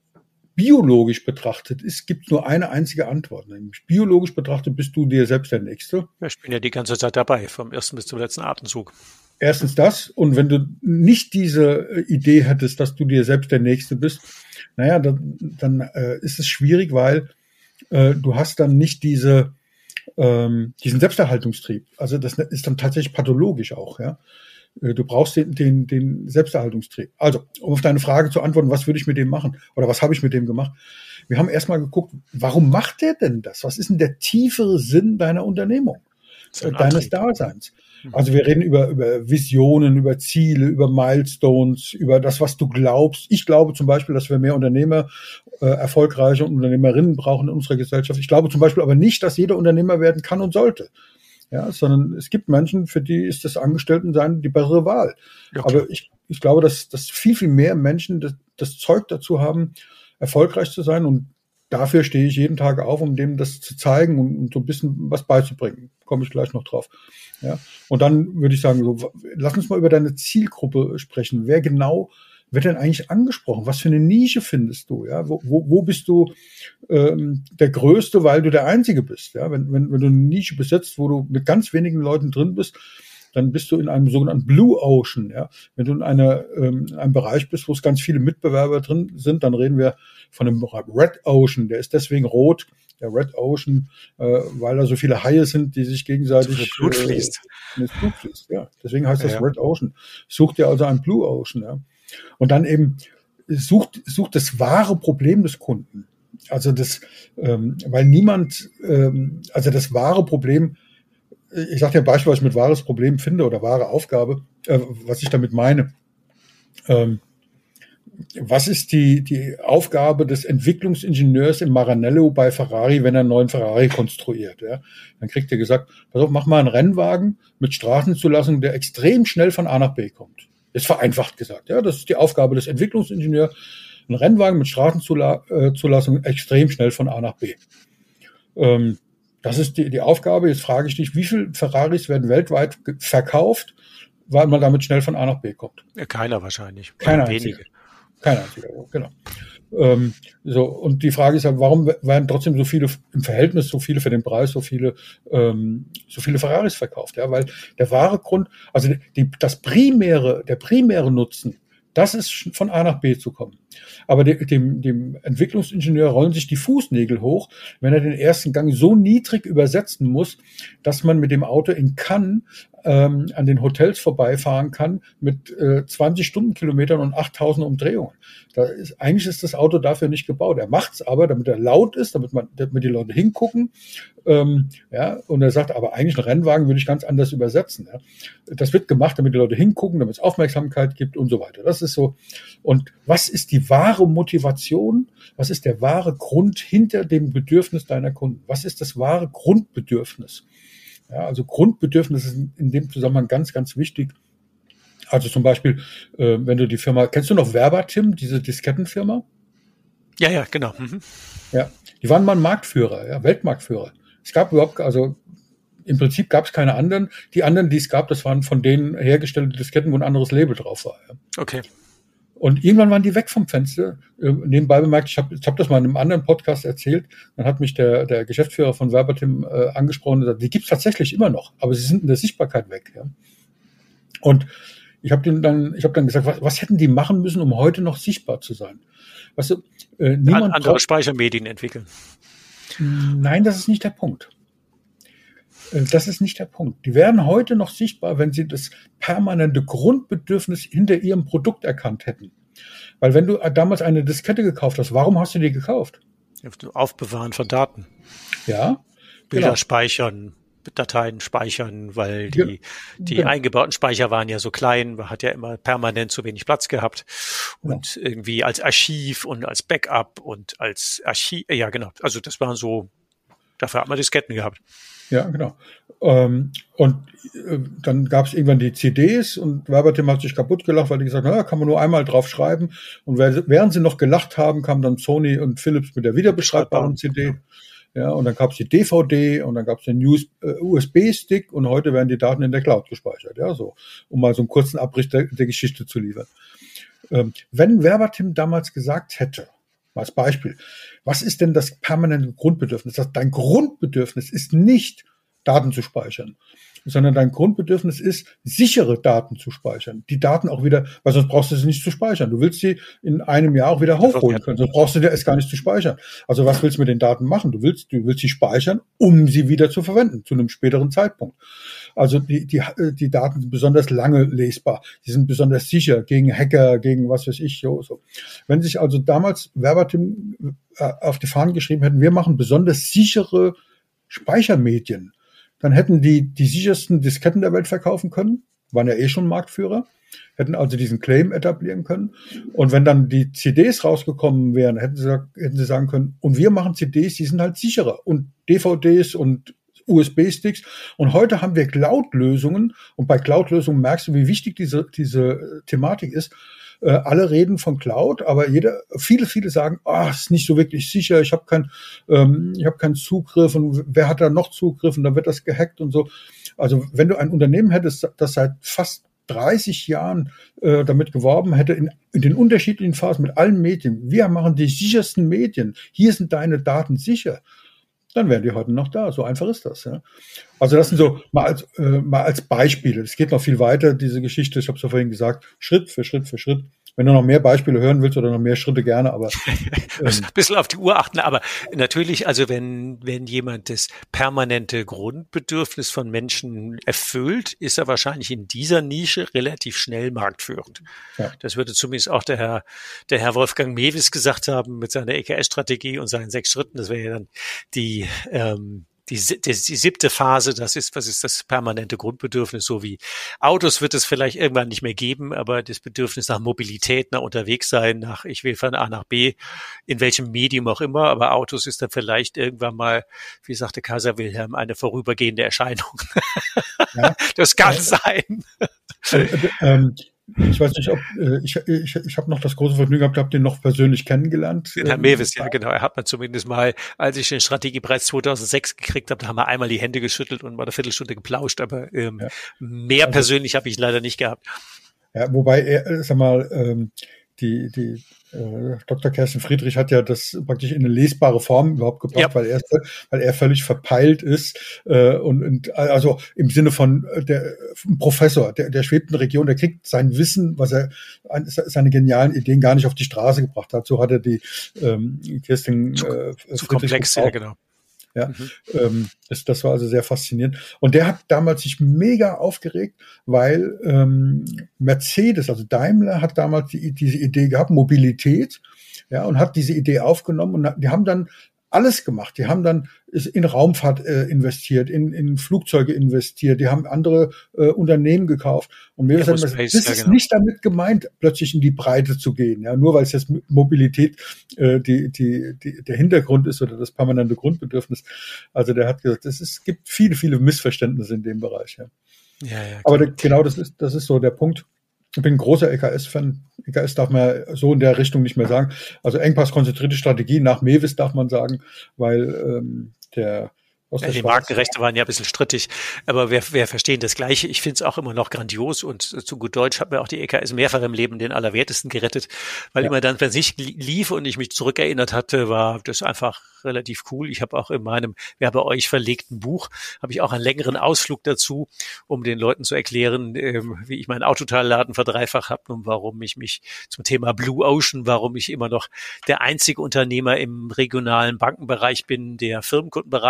Biologisch betrachtet ist, gibt es nur eine einzige Antwort. Nämlich biologisch betrachtet bist du dir selbst der Nächste. Ich bin ja die ganze Zeit dabei, vom ersten bis zum letzten Atemzug. Erstens das. Und wenn du nicht diese Idee hättest, dass du dir selbst der Nächste bist, naja, dann, dann äh, ist es schwierig, weil äh, du hast dann nicht diese, ähm, diesen Selbsterhaltungstrieb. Also das ist dann tatsächlich pathologisch auch, ja. Du brauchst den, den, den Selbsterhaltungstrieb. Also, um auf deine Frage zu antworten, was würde ich mit dem machen? Oder was habe ich mit dem gemacht? Wir haben erstmal geguckt, warum macht der denn das? Was ist denn der tiefere Sinn deiner Unternehmung, deines Daseins? Also wir reden über, über Visionen, über Ziele, über Milestones, über das, was du glaubst. Ich glaube zum Beispiel, dass wir mehr Unternehmer, äh, erfolgreiche Unternehmerinnen brauchen in unserer Gesellschaft. Ich glaube zum Beispiel aber nicht, dass jeder Unternehmer werden kann und sollte. Ja, sondern es gibt Menschen, für die ist das Angestelltensein die bessere Wahl. Ja, aber ich, ich glaube, dass, dass viel, viel mehr Menschen das, das Zeug dazu haben, erfolgreich zu sein. Und dafür stehe ich jeden Tag auf, um dem das zu zeigen und, und so ein bisschen was beizubringen. Komme ich gleich noch drauf. Ja, und dann würde ich sagen, so, lass uns mal über deine Zielgruppe sprechen. Wer genau wird denn eigentlich angesprochen? Was für eine Nische findest du? Ja, wo, wo, wo bist du ähm, der Größte, weil du der Einzige bist? Ja, wenn, wenn, wenn du eine Nische besetzt, wo du mit ganz wenigen Leuten drin bist, dann bist du in einem sogenannten Blue Ocean. Ja, wenn du in, einer, ähm, in einem Bereich bist, wo es ganz viele Mitbewerber drin sind, dann reden wir von einem Red Ocean. Der ist deswegen rot, der Red Ocean, äh, weil da so viele Haie sind, die sich gegenseitig das Blut fließt. Äh, das Blut fließt. Ja, deswegen heißt das ja. Red Ocean. Such dir also einen Blue Ocean. Ja. Und dann eben sucht, sucht das wahre Problem des Kunden. Also das, ähm, weil niemand, ähm, also das wahre Problem, ich sage dir ein Beispiel, was ich mit wahres Problem finde oder wahre Aufgabe, äh, was ich damit meine. Ähm, was ist die, die Aufgabe des Entwicklungsingenieurs im Maranello bei Ferrari, wenn er einen neuen Ferrari konstruiert? Ja? Dann kriegt er gesagt, pass auf, mach mal einen Rennwagen mit Straßenzulassung, der extrem schnell von A nach B kommt. Ist vereinfacht gesagt. Ja, das ist die Aufgabe des Entwicklungsingenieurs. Ein Rennwagen mit Straßenzulassung extrem schnell von A nach B. Ähm, das ist die, die Aufgabe. Jetzt frage ich dich, wie viele Ferraris werden weltweit verkauft, weil man damit schnell von A nach B kommt? Ja, keiner wahrscheinlich. Keiner wenige. Keiner einziger, genau. Ähm, so, und die Frage ist ja, warum werden trotzdem so viele, im Verhältnis so viele für den Preis, so viele, ähm, so viele Ferraris verkauft? Ja, weil der wahre Grund, also die, das primäre, der primäre Nutzen, das ist von A nach B zu kommen. Aber dem, dem Entwicklungsingenieur rollen sich die Fußnägel hoch, wenn er den ersten Gang so niedrig übersetzen muss, dass man mit dem Auto in Cannes ähm, an den Hotels vorbeifahren kann mit äh, zwanzig Stundenkilometern und achttausend Umdrehungen. Da ist, eigentlich ist das Auto dafür nicht gebaut. Er macht es aber, damit er laut ist, damit man, damit die Leute hingucken. Ähm, ja, und er sagt, aber eigentlich einen Rennwagen würde ich ganz anders übersetzen. Ja. Das wird gemacht, damit die Leute hingucken, damit es Aufmerksamkeit gibt und so weiter. Das ist so. Und was ist die wahre Motivation? Was ist der wahre Grund hinter dem Bedürfnis deiner Kunden? Was ist das wahre Grundbedürfnis? Ja, also Grundbedürfnis ist in dem Zusammenhang ganz, ganz wichtig. Also zum Beispiel, äh, wenn du die Firma, kennst du noch Verbatim, diese Diskettenfirma? Ja, ja, genau. Mhm. Ja, die waren mal ein Marktführer, ja, Weltmarktführer. Es gab überhaupt, also im Prinzip gab es keine anderen. Die anderen, die es gab, das waren von denen hergestellte Disketten, wo ein anderes Label drauf war. Ja. Okay. Und irgendwann waren die weg vom Fenster. Äh, nebenbei bemerkt, ich habe ich hab das mal in einem anderen Podcast erzählt. Dann hat mich der, der Geschäftsführer von Verbatim äh, angesprochen und gesagt, die gibt's tatsächlich immer noch, aber sie sind in der Sichtbarkeit weg. Ja. Und ich habe dann, ich habe dann gesagt, was, was hätten die machen müssen, um heute noch sichtbar zu sein? Weißt du, äh, niemand andere braucht, Speichermedien entwickeln. Nein, das ist nicht der Punkt. Das ist nicht der Punkt. Die werden heute noch sichtbar, wenn sie das permanente Grundbedürfnis hinter ihrem Produkt erkannt hätten. Weil wenn du damals eine Diskette gekauft hast, warum hast du die gekauft? Aufbewahren von Daten. Ja. Bilder genau. speichern, Dateien speichern, weil die, Ja, die genau. eingebauten Speicher waren ja so klein, man hat ja immer permanent zu wenig Platz gehabt und Genau. irgendwie als Archiv und als Backup und als Archiv, ja genau, also das waren so, dafür hat man Disketten gehabt. Ja, genau. Ähm, und äh, dann gab es irgendwann die C Ds und Werbertim hat sich kaputt gelacht, weil die gesagt haben, na, kann man nur einmal drauf schreiben. Und während sie noch gelacht haben, kam dann Sony und Philips mit der wiederbeschreibbaren C D. Ja, und dann gab es die D V D und dann gab es den U S B-Stick und heute werden die Daten in der Cloud gespeichert. Ja, so, um mal so einen kurzen Abriss der, der Geschichte zu liefern. Ähm, wenn Werbertim damals gesagt hätte, als Beispiel, was ist denn das permanente Grundbedürfnis? Das, dein Grundbedürfnis ist nicht, Daten zu speichern, sondern dein Grundbedürfnis ist, sichere Daten zu speichern. Die Daten auch wieder, weil sonst brauchst du sie nicht zu speichern. Du willst sie in einem Jahr auch wieder hochholen können, sonst brauchst du dir es gar nicht zu speichern. Also was willst du mit den Daten machen? Du willst, du willst sie speichern, um sie wieder zu verwenden, zu einem späteren Zeitpunkt. Also die, die, die Daten sind besonders lange lesbar. Die sind besonders sicher gegen Hacker, gegen was weiß ich, so, so. Wenn sich also damals Werbertim auf die Fahnen geschrieben hätten, wir machen besonders sichere Speichermedien, dann hätten die die sichersten Disketten der Welt verkaufen können, waren ja eh schon Marktführer, hätten also diesen Claim etablieren können. Und wenn dann die C Ds rausgekommen wären, hätten sie, hätten sie sagen können, und wir machen C Ds, die sind halt sicherer. Und D V Ds und U S B-Sticks. Und heute haben wir Cloud-Lösungen. Und bei Cloud-Lösungen merkst du, wie wichtig diese, diese Thematik ist. Äh, alle reden von Cloud, aber jeder, viele, viele sagen, ah, ist nicht so wirklich sicher, ich habe kein, ähm, ich habe keinen Zugriff und wer hat da noch Zugriff und dann wird das gehackt und so. Also wenn du ein Unternehmen hättest, das seit fast dreißig Jahren äh, damit geworben hätte, in, in den unterschiedlichen Phasen mit allen Medien, wir machen die sichersten Medien, hier sind deine Daten sicher, dann wären die heute noch da. So einfach ist das. Ja. Also das sind so mal als, äh, mal als Beispiele. Es geht noch viel weiter, diese Geschichte. Ich habe es ja vorhin gesagt, Schritt für Schritt für Schritt. Wenn du noch mehr Beispiele hören willst oder noch mehr Schritte, gerne, aber ähm, ein bisschen auf die Uhr achten, aber natürlich, also wenn wenn jemand das permanente Grundbedürfnis von Menschen erfüllt, ist er wahrscheinlich in dieser Nische relativ schnell marktführend. Ja. Das würde zumindest auch der Herr der Herr Wolfgang Mewis gesagt haben mit seiner E K S-Strategie und seinen sechs Schritten. Das wäre ja dann die ähm, Die, die, die siebte Phase, das ist, was ist das permanente Grundbedürfnis, so wie Autos wird es vielleicht irgendwann nicht mehr geben, aber das Bedürfnis nach Mobilität, nach unterwegs sein, nach ich will von A nach B, in welchem Medium auch immer, aber Autos ist dann vielleicht irgendwann mal, wie sagte Kaiser Wilhelm, eine vorübergehende Erscheinung. Ja. Das kann ja sein. Äh, ähm, Ich weiß nicht, ob äh, ich ich ich habe noch das große Vergnügen gehabt, habt ihr noch persönlich kennengelernt? Den Herrn Mewis, ja genau. Er hat man zumindest mal, als ich den Strategiepreis zweitausendsechs gekriegt habe, da haben wir einmal die Hände geschüttelt und mal eine Viertelstunde geplauscht, aber ähm, ja. mehr also, persönlich habe ich leider nicht gehabt. Ja, wobei er, sag mal, ähm, die die äh, Doktor Kerstin Friedrich hat ja das praktisch in eine lesbare Form überhaupt gebracht, ja. weil er weil er völlig verpeilt ist äh, und, und also im Sinne von der Professor der der schwebten Region, der kriegt sein Wissen, was er seine genialen Ideen gar nicht auf die Straße gebracht hat. So hat er die ähm, Kerstin zu, äh, zu komplex, ja genau. Ja, mhm. ähm, das, das war also sehr faszinierend. Und der hat damals sich mega aufgeregt, weil ähm, Mercedes, also Daimler, hat damals die, diese Idee gehabt, Mobilität, ja, und hat diese Idee aufgenommen und die haben dann alles gemacht. Die haben dann in Raumfahrt äh, investiert, in, in Flugzeuge investiert, die haben andere äh, Unternehmen gekauft. Und mir gesagt, das ist ja, genau. nicht damit gemeint, plötzlich in die Breite zu gehen, ja, nur weil es jetzt Mobilität äh, die, die, die, der Hintergrund ist oder das permanente Grundbedürfnis. Also der hat gesagt, es ist, gibt viele, viele Missverständnisse in dem Bereich. Ja. Ja, ja, aber der, genau das ist, das ist so der Punkt. Ich bin ein großer E K S-Fan. E K S darf man so in der Richtung nicht mehr sagen. Also engpasskonzentrierte Strategie nach Mewis darf man sagen, weil ähm, der aus ja, der die Schweiz Marktgerechte waren ja ein bisschen strittig, aber wir, wir verstehen das Gleiche. Ich finde es auch immer noch grandios und zu gut Deutsch hat mir auch die E K S mehrfach im Leben den Allerwertesten gerettet, weil ja. immer dann, wenn es nicht lief und ich mich zurückerinnert hatte, war das einfach relativ cool. Ich habe auch in meinem, ja, bei euch verlegten Buch, habe ich auch einen längeren Ausflug dazu, um den Leuten zu erklären, ähm, wie ich meinen Autoteilladen verdreifacht habe und warum ich mich zum Thema Blue Ocean, warum ich immer noch der einzige Unternehmer im regionalen Bankenbereich bin, der Firmenkundenberater trainiert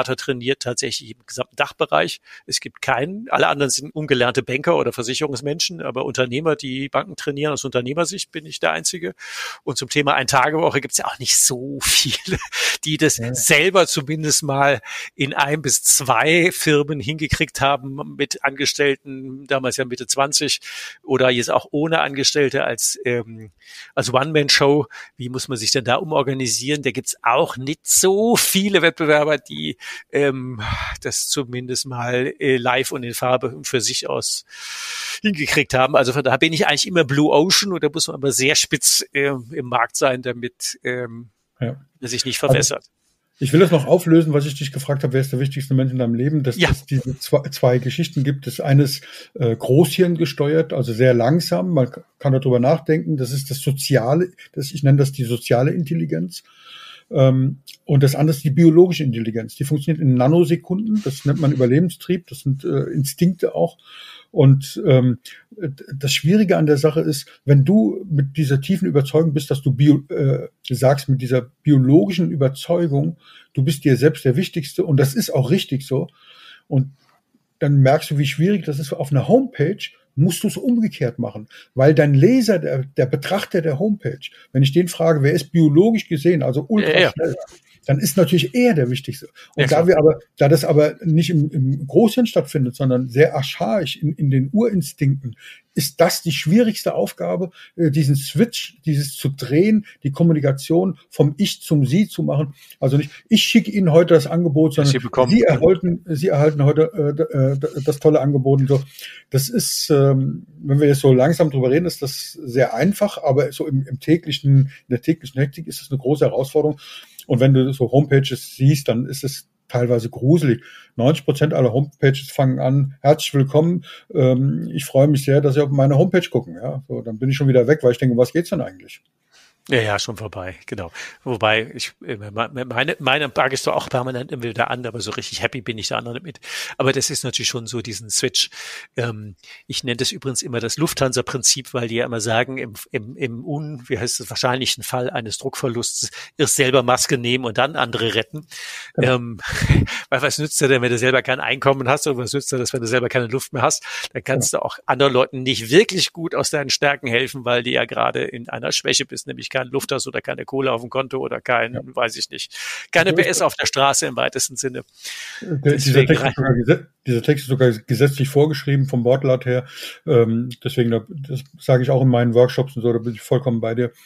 funktioniert tatsächlich im gesamten Dachbereich. Es gibt keinen, alle anderen sind ungelernte Banker oder Versicherungsmenschen, aber Unternehmer, die Banken trainieren, aus Unternehmersicht bin ich der Einzige. Und zum Thema Ein-Tage-Woche gibt es ja auch nicht so viele, die das ja. selber zumindest mal in ein bis zwei Firmen hingekriegt haben mit Angestellten, damals ja Mitte zwanzig oder jetzt auch ohne Angestellte als, ähm, als One-Man-Show. Wie muss man sich denn da umorganisieren? Da gibt's auch nicht so viele Wettbewerber, die ähm, das zumindest mal äh, live und in Farbe für sich aus hingekriegt haben. Also von daher bin ich eigentlich immer Blue Ocean und da muss man aber sehr spitz äh, im Markt sein, damit ähm, ja. er sich nicht verwässert. Also ich will das noch auflösen, was ich dich gefragt habe, wer ist der wichtigste Mensch in deinem Leben, dass ja. es diese zwei, zwei Geschichten gibt. Das eine ist äh, Großhirn gesteuert, also sehr langsam, man kann darüber nachdenken. Das ist das Soziale, das, ich nenne das die soziale Intelligenz. Ähm, und das andere ist die biologische Intelligenz. Die funktioniert in Nanosekunden, das nennt man Überlebenstrieb, das sind äh, Instinkte auch. Und ähm, das Schwierige an der Sache ist, wenn du mit dieser tiefen Überzeugung bist, dass du bio, äh, sagst, mit dieser biologischen Überzeugung, du bist dir selbst der Wichtigste und das ist auch richtig so. Und dann merkst du, wie schwierig das ist. Auf einer Homepage musst du es umgekehrt machen, weil dein Leser, der, der Betrachter der Homepage, wenn ich den frage, wer ist biologisch gesehen, also ultra schnell, ja, ja. dann ist natürlich er der Wichtigste. Und ja, da wir aber, da das aber nicht im, im Großhirn stattfindet, sondern sehr archaisch in, in den Urinstinkten, ist das die schwierigste Aufgabe, diesen Switch, dieses zu drehen, die Kommunikation vom Ich zum Sie zu machen. Also nicht, ich schicke Ihnen heute das Angebot, sondern Sie, Sie erhalten, Sie erhalten heute äh, das tolle Angebot und so. Das ist, ähm, wenn wir jetzt so langsam drüber reden, ist das sehr einfach, aber so im, im täglichen, in der täglichen Hektik ist das eine große Herausforderung. Und wenn du so Homepages siehst, dann ist es teilweise gruselig. neunzig Prozent aller Homepages fangen an, herzlich willkommen, ähm, ich freue mich sehr, dass Sie auf meine Homepage gucken. Ja, so, dann bin ich schon wieder weg, weil ich denke, was geht's denn eigentlich? Ja, ja, schon vorbei, genau. Wobei, ich, meine, meine packe ich so auch permanent immer wieder an, aber so richtig happy bin ich da andere mit. Aber das ist natürlich schon so diesen Switch. Ähm, ich nenne das übrigens immer das Lufthansa-Prinzip, weil die ja immer sagen, im, im, im un, wie heißt es, wahrscheinlichen Fall eines Druckverlusts erst selber Maske nehmen und dann andere retten. Ja. Ähm, weil was nützt dir denn, wenn du selber kein Einkommen hast, oder was nützt dir das, wenn du selber keine Luft mehr hast? Dann kannst ja. du auch anderen Leuten nicht wirklich gut aus deinen Stärken helfen, weil du ja gerade in einer Schwäche bist, nämlich keine Luft hast oder keine Kohle auf dem Konto oder kein, ja. weiß ich nicht, keine B S auf der Straße im weitesten Sinne. Dieser Text, ist sogar, dieser Text ist sogar gesetzlich vorgeschrieben vom Wortlaut her. Ähm, deswegen, das sage ich auch in meinen Workshops und so, da bin ich vollkommen bei dir.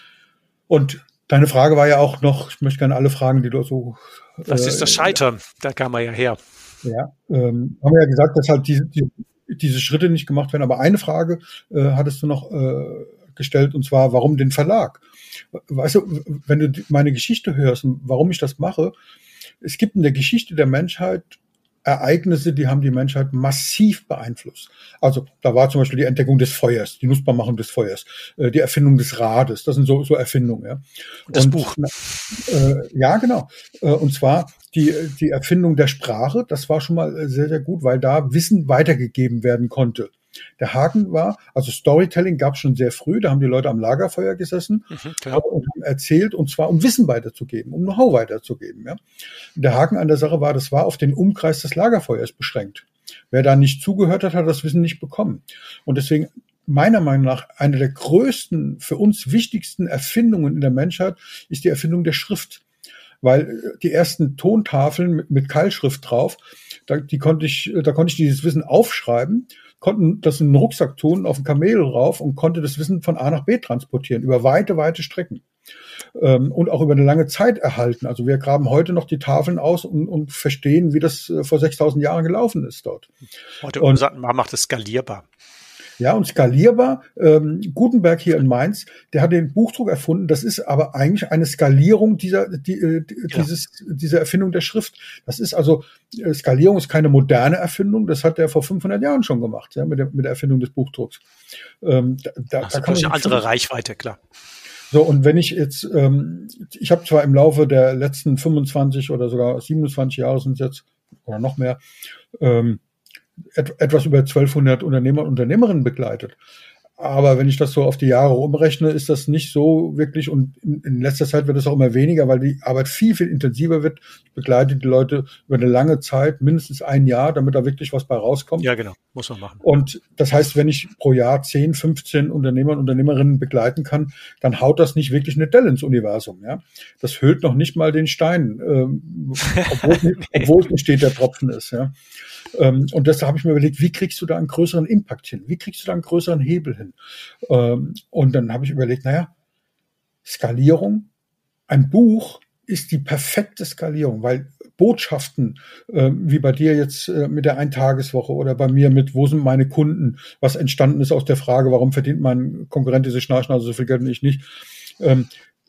Und deine Frage war ja auch noch, ich möchte gerne alle Fragen, die du so... Was äh, ist das Scheitern? Da kam man ja her. Ja, ähm, haben wir ja gesagt, dass halt diese, die, diese Schritte nicht gemacht werden. Aber eine Frage äh, hattest du noch äh, gestellt, und zwar, warum den Verlag? Weißt du, wenn du meine Geschichte hörst und warum ich das mache, es gibt in der Geschichte der Menschheit Ereignisse, die haben die Menschheit massiv beeinflusst. Also da war zum Beispiel die Entdeckung des Feuers, die Nutzbarmachung des Feuers, äh, die Erfindung des Rades, das sind so, so Erfindungen. Ja. Und das und, Buch. Äh, ja, genau. Äh, und zwar die, die Erfindung der Sprache, das war schon mal sehr, sehr gut, weil da Wissen weitergegeben werden konnte. Der Haken war, also Storytelling gab es schon sehr früh, da haben die Leute am Lagerfeuer gesessen mhm, und haben erzählt, und zwar um Wissen weiterzugeben, um Know-how weiterzugeben. Ja. Der Haken an der Sache war, das war auf den Umkreis des Lagerfeuers beschränkt. Wer da nicht zugehört hat, hat das Wissen nicht bekommen. Und deswegen, meiner Meinung nach, eine der größten, für uns wichtigsten Erfindungen in der Menschheit ist die Erfindung der Schrift. Weil die ersten Tontafeln mit, mit Keilschrift drauf, da, die konnte ich, da konnte ich dieses Wissen aufschreiben, konnten das in einen Rucksack tun, auf ein Kamel rauf und konnte das Wissen von A nach B transportieren, über weite, weite Strecken. Ähm, und auch über eine lange Zeit erhalten. Also wir graben heute noch die Tafeln aus und, und verstehen, wie das äh, vor sechstausend Jahren gelaufen ist dort. Heute und man macht es skalierbar. Ja, und skalierbar. Ähm, Gutenberg hier in Mainz, der hat den Buchdruck erfunden. Das ist aber eigentlich eine Skalierung dieser, die, äh, dieses, ja. dieser Erfindung der Schrift. Das ist also, äh, Skalierung ist keine moderne Erfindung. Das hat er vor fünfhundert Jahren schon gemacht, ja, mit der, mit der Erfindung des Buchdrucks. Ähm, da, da, das hat eine andere finden. Reichweite, klar. So, und wenn ich jetzt, ähm, ich habe zwar im Laufe der letzten fünfundzwanzig oder sogar siebenundzwanzig Jahre sind es jetzt, oder noch mehr, ähm, et, etwas über zwölfhundert Unternehmer und Unternehmerinnen begleitet. Aber wenn ich das so auf die Jahre umrechne, ist das nicht so wirklich, und in, in letzter Zeit wird es auch immer weniger, weil die Arbeit viel, viel intensiver wird. Ich begleite die Leute über eine lange Zeit, mindestens ein Jahr, damit da wirklich was bei rauskommt. Ja, genau, muss man machen. Und das heißt, wenn ich pro Jahr zehn, fünfzehn Unternehmer und Unternehmerinnen begleiten kann, dann haut das nicht wirklich eine Delle ins Universum. Ja, das hüllt noch nicht mal den Stein, ähm, obwohl, obwohl es nicht steht, der Tropfen ist. Ja. Ähm, und deshalb habe ich mir überlegt, wie kriegst du da einen größeren Impact hin? Wie kriegst du da einen größeren Hebel hin? Ähm, und dann habe ich überlegt, naja, Skalierung, ein Buch ist die perfekte Skalierung, weil Botschaften, äh, wie bei dir jetzt äh, mit der Eintageswoche oder bei mir mit, wo sind meine Kunden, was entstanden ist aus der Frage, warum verdient mein Konkurrent diese Schnarchnase so viel Geld und ich nicht. Ähm,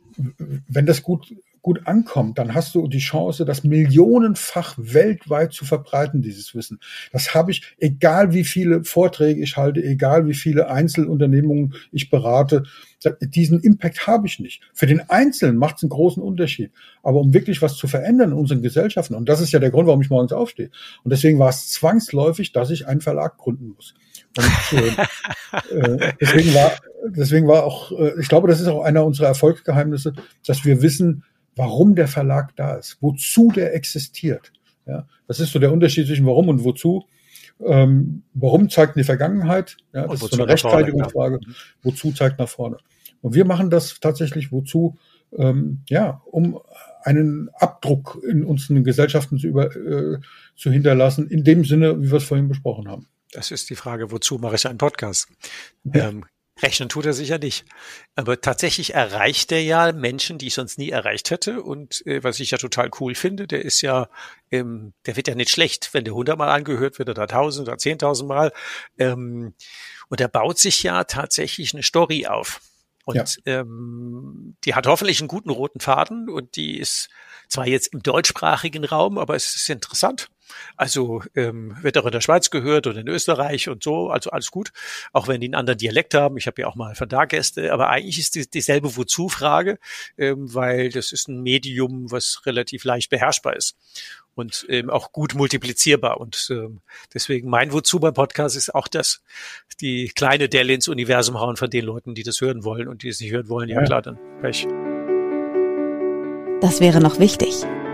wenn das gut gut ankommt, dann hast du die Chance, das millionenfach weltweit zu verbreiten, dieses Wissen. Das habe ich, egal wie viele Vorträge ich halte, egal wie viele Einzelunternehmungen ich berate, diesen Impact habe ich nicht. Für den Einzelnen macht es einen großen Unterschied. Aber um wirklich was zu verändern in unseren Gesellschaften, und das ist ja der Grund, warum ich morgens aufstehe, und deswegen war es zwangsläufig, dass ich einen Verlag gründen muss. Und äh, äh, deswegen war, deswegen war auch, äh, ich glaube, das ist auch einer unserer Erfolgsgeheimnisse, dass wir wissen, warum der Verlag da ist, wozu der existiert. Ja, das ist so der Unterschied zwischen warum und wozu. Ähm, warum zeigt die Vergangenheit? Ja, das ist so eine Rechtfertigungsfrage. Ja. Wozu zeigt nach vorne? Und wir machen das tatsächlich wozu? Ähm, ja, um einen Abdruck in unseren Gesellschaften zu, über, äh, zu hinterlassen, in dem Sinne, wie wir es vorhin besprochen haben. Das ist die Frage, wozu mache ich einen Podcast? Ja. Ähm, Rechnen tut er sicher nicht. Aber tatsächlich erreicht er ja Menschen, die ich sonst nie erreicht hätte. Und äh, was ich ja total cool finde, der ist ja, ähm, der wird ja nicht schlecht, wenn der hundertmal angehört wird oder tausend oder zehntausend Mal. Ähm, und er baut sich ja tatsächlich eine Story auf. Und ja. ähm, die hat hoffentlich einen guten roten Faden und die ist zwar jetzt im deutschsprachigen Raum, aber es ist interessant. Also ähm, wird auch in der Schweiz gehört oder in Österreich und so, also alles gut, auch wenn die einen anderen Dialekt haben. Ich habe ja auch mal von da Gäste, aber eigentlich ist die, dieselbe Wozu-Frage, ähm, weil das ist ein Medium, was relativ leicht beherrschbar ist und ähm, auch gut multiplizierbar. Und ähm, deswegen mein Wozu beim Podcast ist auch das, die kleine Delle ins Universum hauen von den Leuten, die das hören wollen, und die es nicht hören wollen, ja, ja klar, dann Pech. Das wäre noch wichtig.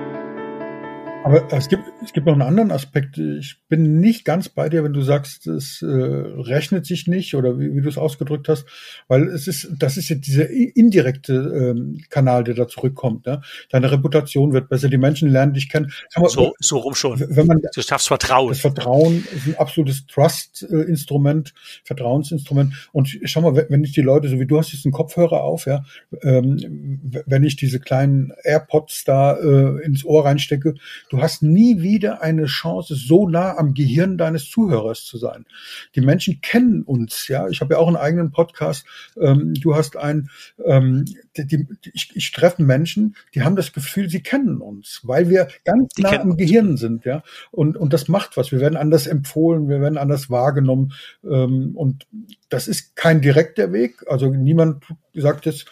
Aber es gibt, es gibt noch einen anderen Aspekt. Ich bin nicht ganz bei dir, wenn du sagst, es äh, rechnet sich nicht, oder wie, wie du es ausgedrückt hast, weil es ist, das ist ja dieser indirekte ähm, Kanal, der da zurückkommt. Ne? Deine Reputation wird besser, die Menschen lernen dich kennen. Mal, so, so rum schon. Wenn man, du schaffst Vertrauen. Das Vertrauen ist ein absolutes Trust-Instrument, Vertrauensinstrument. Und schau mal, wenn ich die Leute, so wie du hast jetzt einen Kopfhörer auf, ja, ähm, wenn ich diese kleinen AirPods da äh, ins Ohr reinstecke, du hast nie wieder eine Chance, so nah am Gehirn deines Zuhörers zu sein. Die Menschen kennen uns, ja. Ich habe ja auch einen eigenen Podcast. Ähm, du hast einen, ähm, die, die, ich, ich treffe Menschen, die haben das Gefühl, sie kennen uns, weil wir ganz die nah am Gehirn sind, ja. Und, und das macht was. Wir werden anders empfohlen, wir werden anders wahrgenommen. Ähm, und das ist kein direkter Weg. Also niemand sagt jetzt,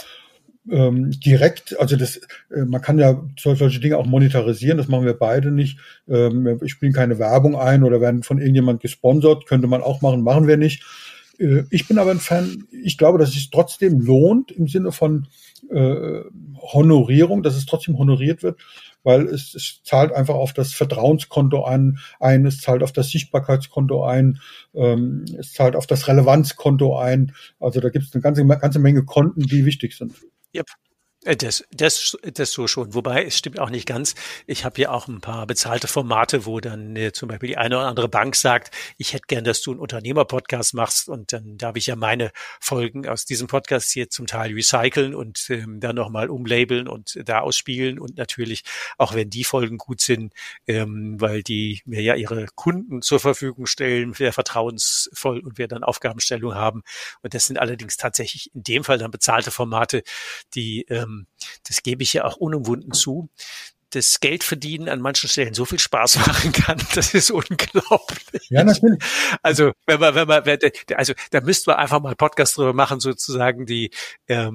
Ähm, direkt, also das, äh, man kann ja so, solche Dinge auch monetarisieren, das machen wir beide nicht. Ähm, wir spielen keine Werbung ein oder werden von irgendjemand gesponsert, könnte man auch machen, machen wir nicht. Äh, ich bin aber ein Fan, ich glaube, dass es sich trotzdem lohnt im Sinne von äh, Honorierung, dass es trotzdem honoriert wird, weil es, es zahlt einfach auf das Vertrauenskonto ein, ein, es zahlt auf das Sichtbarkeitskonto ein, ähm, es zahlt auf das Relevanzkonto ein. Also da gibt es eine ganze, ganze Menge Konten, die wichtig sind. Yep. Das, das, das so schon. Wobei, es stimmt auch nicht ganz. Ich habe ja auch ein paar bezahlte Formate, wo dann äh, zum Beispiel die eine oder andere Bank sagt, ich hätte gern, dass du einen Unternehmer-Podcast machst, und dann darf ich ja meine Folgen aus diesem Podcast hier zum Teil recyceln und ähm, dann nochmal umlabeln und da ausspielen, und natürlich, auch wenn die Folgen gut sind, ähm, weil die mir ja ihre Kunden zur Verfügung stellen, wer vertrauensvoll und wer dann Aufgabenstellung haben. Und das sind allerdings tatsächlich in dem Fall dann bezahlte Formate, die ähm, das gebe ich ja auch unumwunden zu, das Geldverdienen an manchen Stellen so viel Spaß machen kann, das ist unglaublich. Ja, natürlich. Also, wenn man, wenn man, also, da müssten wir einfach mal einen Podcast drüber machen, sozusagen die, ähm,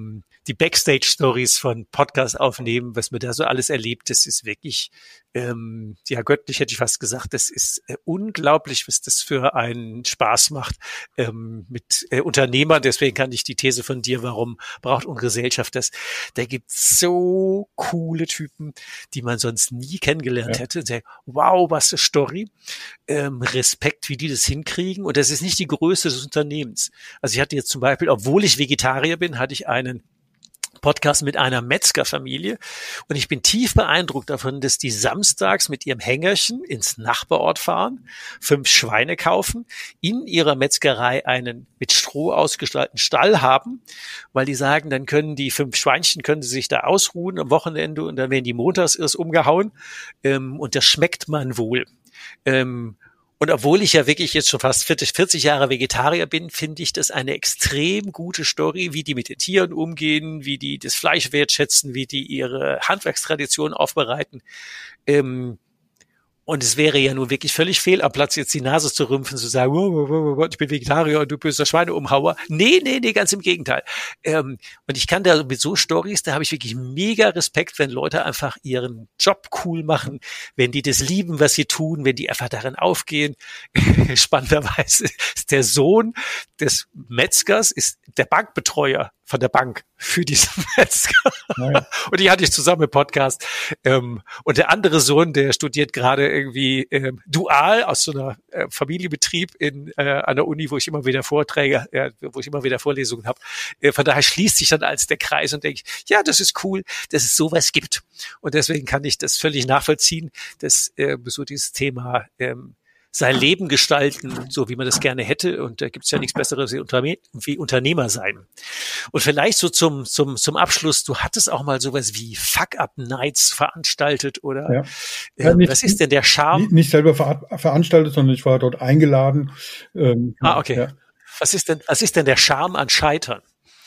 die Backstage-Stories von Podcast aufnehmen, was man da so alles erlebt, das ist wirklich, ähm, ja, göttlich hätte ich fast gesagt, das ist äh, unglaublich, was das für einen Spaß macht ähm, mit äh, Unternehmern. Deswegen kann ich die These von dir, warum braucht unsere Gesellschaft das? Da gibt's so coole Typen, die man sonst nie kennengelernt ja. hätte. Und sagt, wow, was eine Story. Ähm, Respekt, wie die das hinkriegen. Und das ist nicht die Größe des Unternehmens. Also ich hatte jetzt zum Beispiel, obwohl ich Vegetarier bin, hatte ich einen Podcast mit einer Metzgerfamilie und ich bin tief beeindruckt davon, dass die samstags mit ihrem Hängerchen ins Nachbarort fahren, fünf Schweine kaufen, in ihrer Metzgerei einen mit Stroh ausgestalteten Stall haben, weil die sagen, dann können die fünf Schweinchen, können sie sich da ausruhen am Wochenende und dann werden die montags erst umgehauen ähm, und das schmeckt man wohl. Ähm, Und obwohl ich ja wirklich jetzt schon fast vierzig Jahre Vegetarier bin, finde ich das eine extrem gute Story, wie die mit den Tieren umgehen, wie die das Fleisch wertschätzen, wie die ihre Handwerkstradition aufbereiten. Ähm, und es wäre ja nun wirklich völlig fehl am Platz, jetzt die Nase zu rümpfen, zu sagen, oh, oh, oh, oh, ich bin Vegetarier und du böser Schweineumhauer. Nee, nee, nee, ganz im Gegenteil. Ähm, und ich kann da mit so Stories, da habe ich wirklich mega Respekt, wenn Leute einfach ihren Job cool machen, wenn die das lieben, was sie tun, wenn die einfach darin aufgehen. Spannenderweise ist der Sohn des Metzgers, ist der Bankbetreuer von der Bank für diesen Metzger. Ja. Und die hatte ich zusammen im Podcast. Ähm, und der andere Sohn, der studiert gerade irgendwie ähm, dual aus so einer äh, Familienbetrieb in äh, an der Uni, wo ich immer wieder Vorträge, äh, wo ich immer wieder Vorlesungen habe. Äh, von daher schließt sich dann als der Kreis und denke ich, ja, das ist cool, dass es sowas gibt. Und deswegen kann ich das völlig nachvollziehen, dass äh, so dieses Thema ähm, sein Leben gestalten, so wie man das gerne hätte. Und da gibt's ja nichts Besseres wie, Unterne- wie Unternehmer sein. Und vielleicht so zum zum zum Abschluss, du hattest auch mal sowas wie Fuck-Up-Nights veranstaltet, oder? Ja. Äh, Ja, nicht, was ist denn der Charme? Nicht, nicht selber ver- veranstaltet, sondern ich war dort eingeladen. Ähm, ah, okay. Ja. Was ist denn, was ist denn der Charme an Scheitern?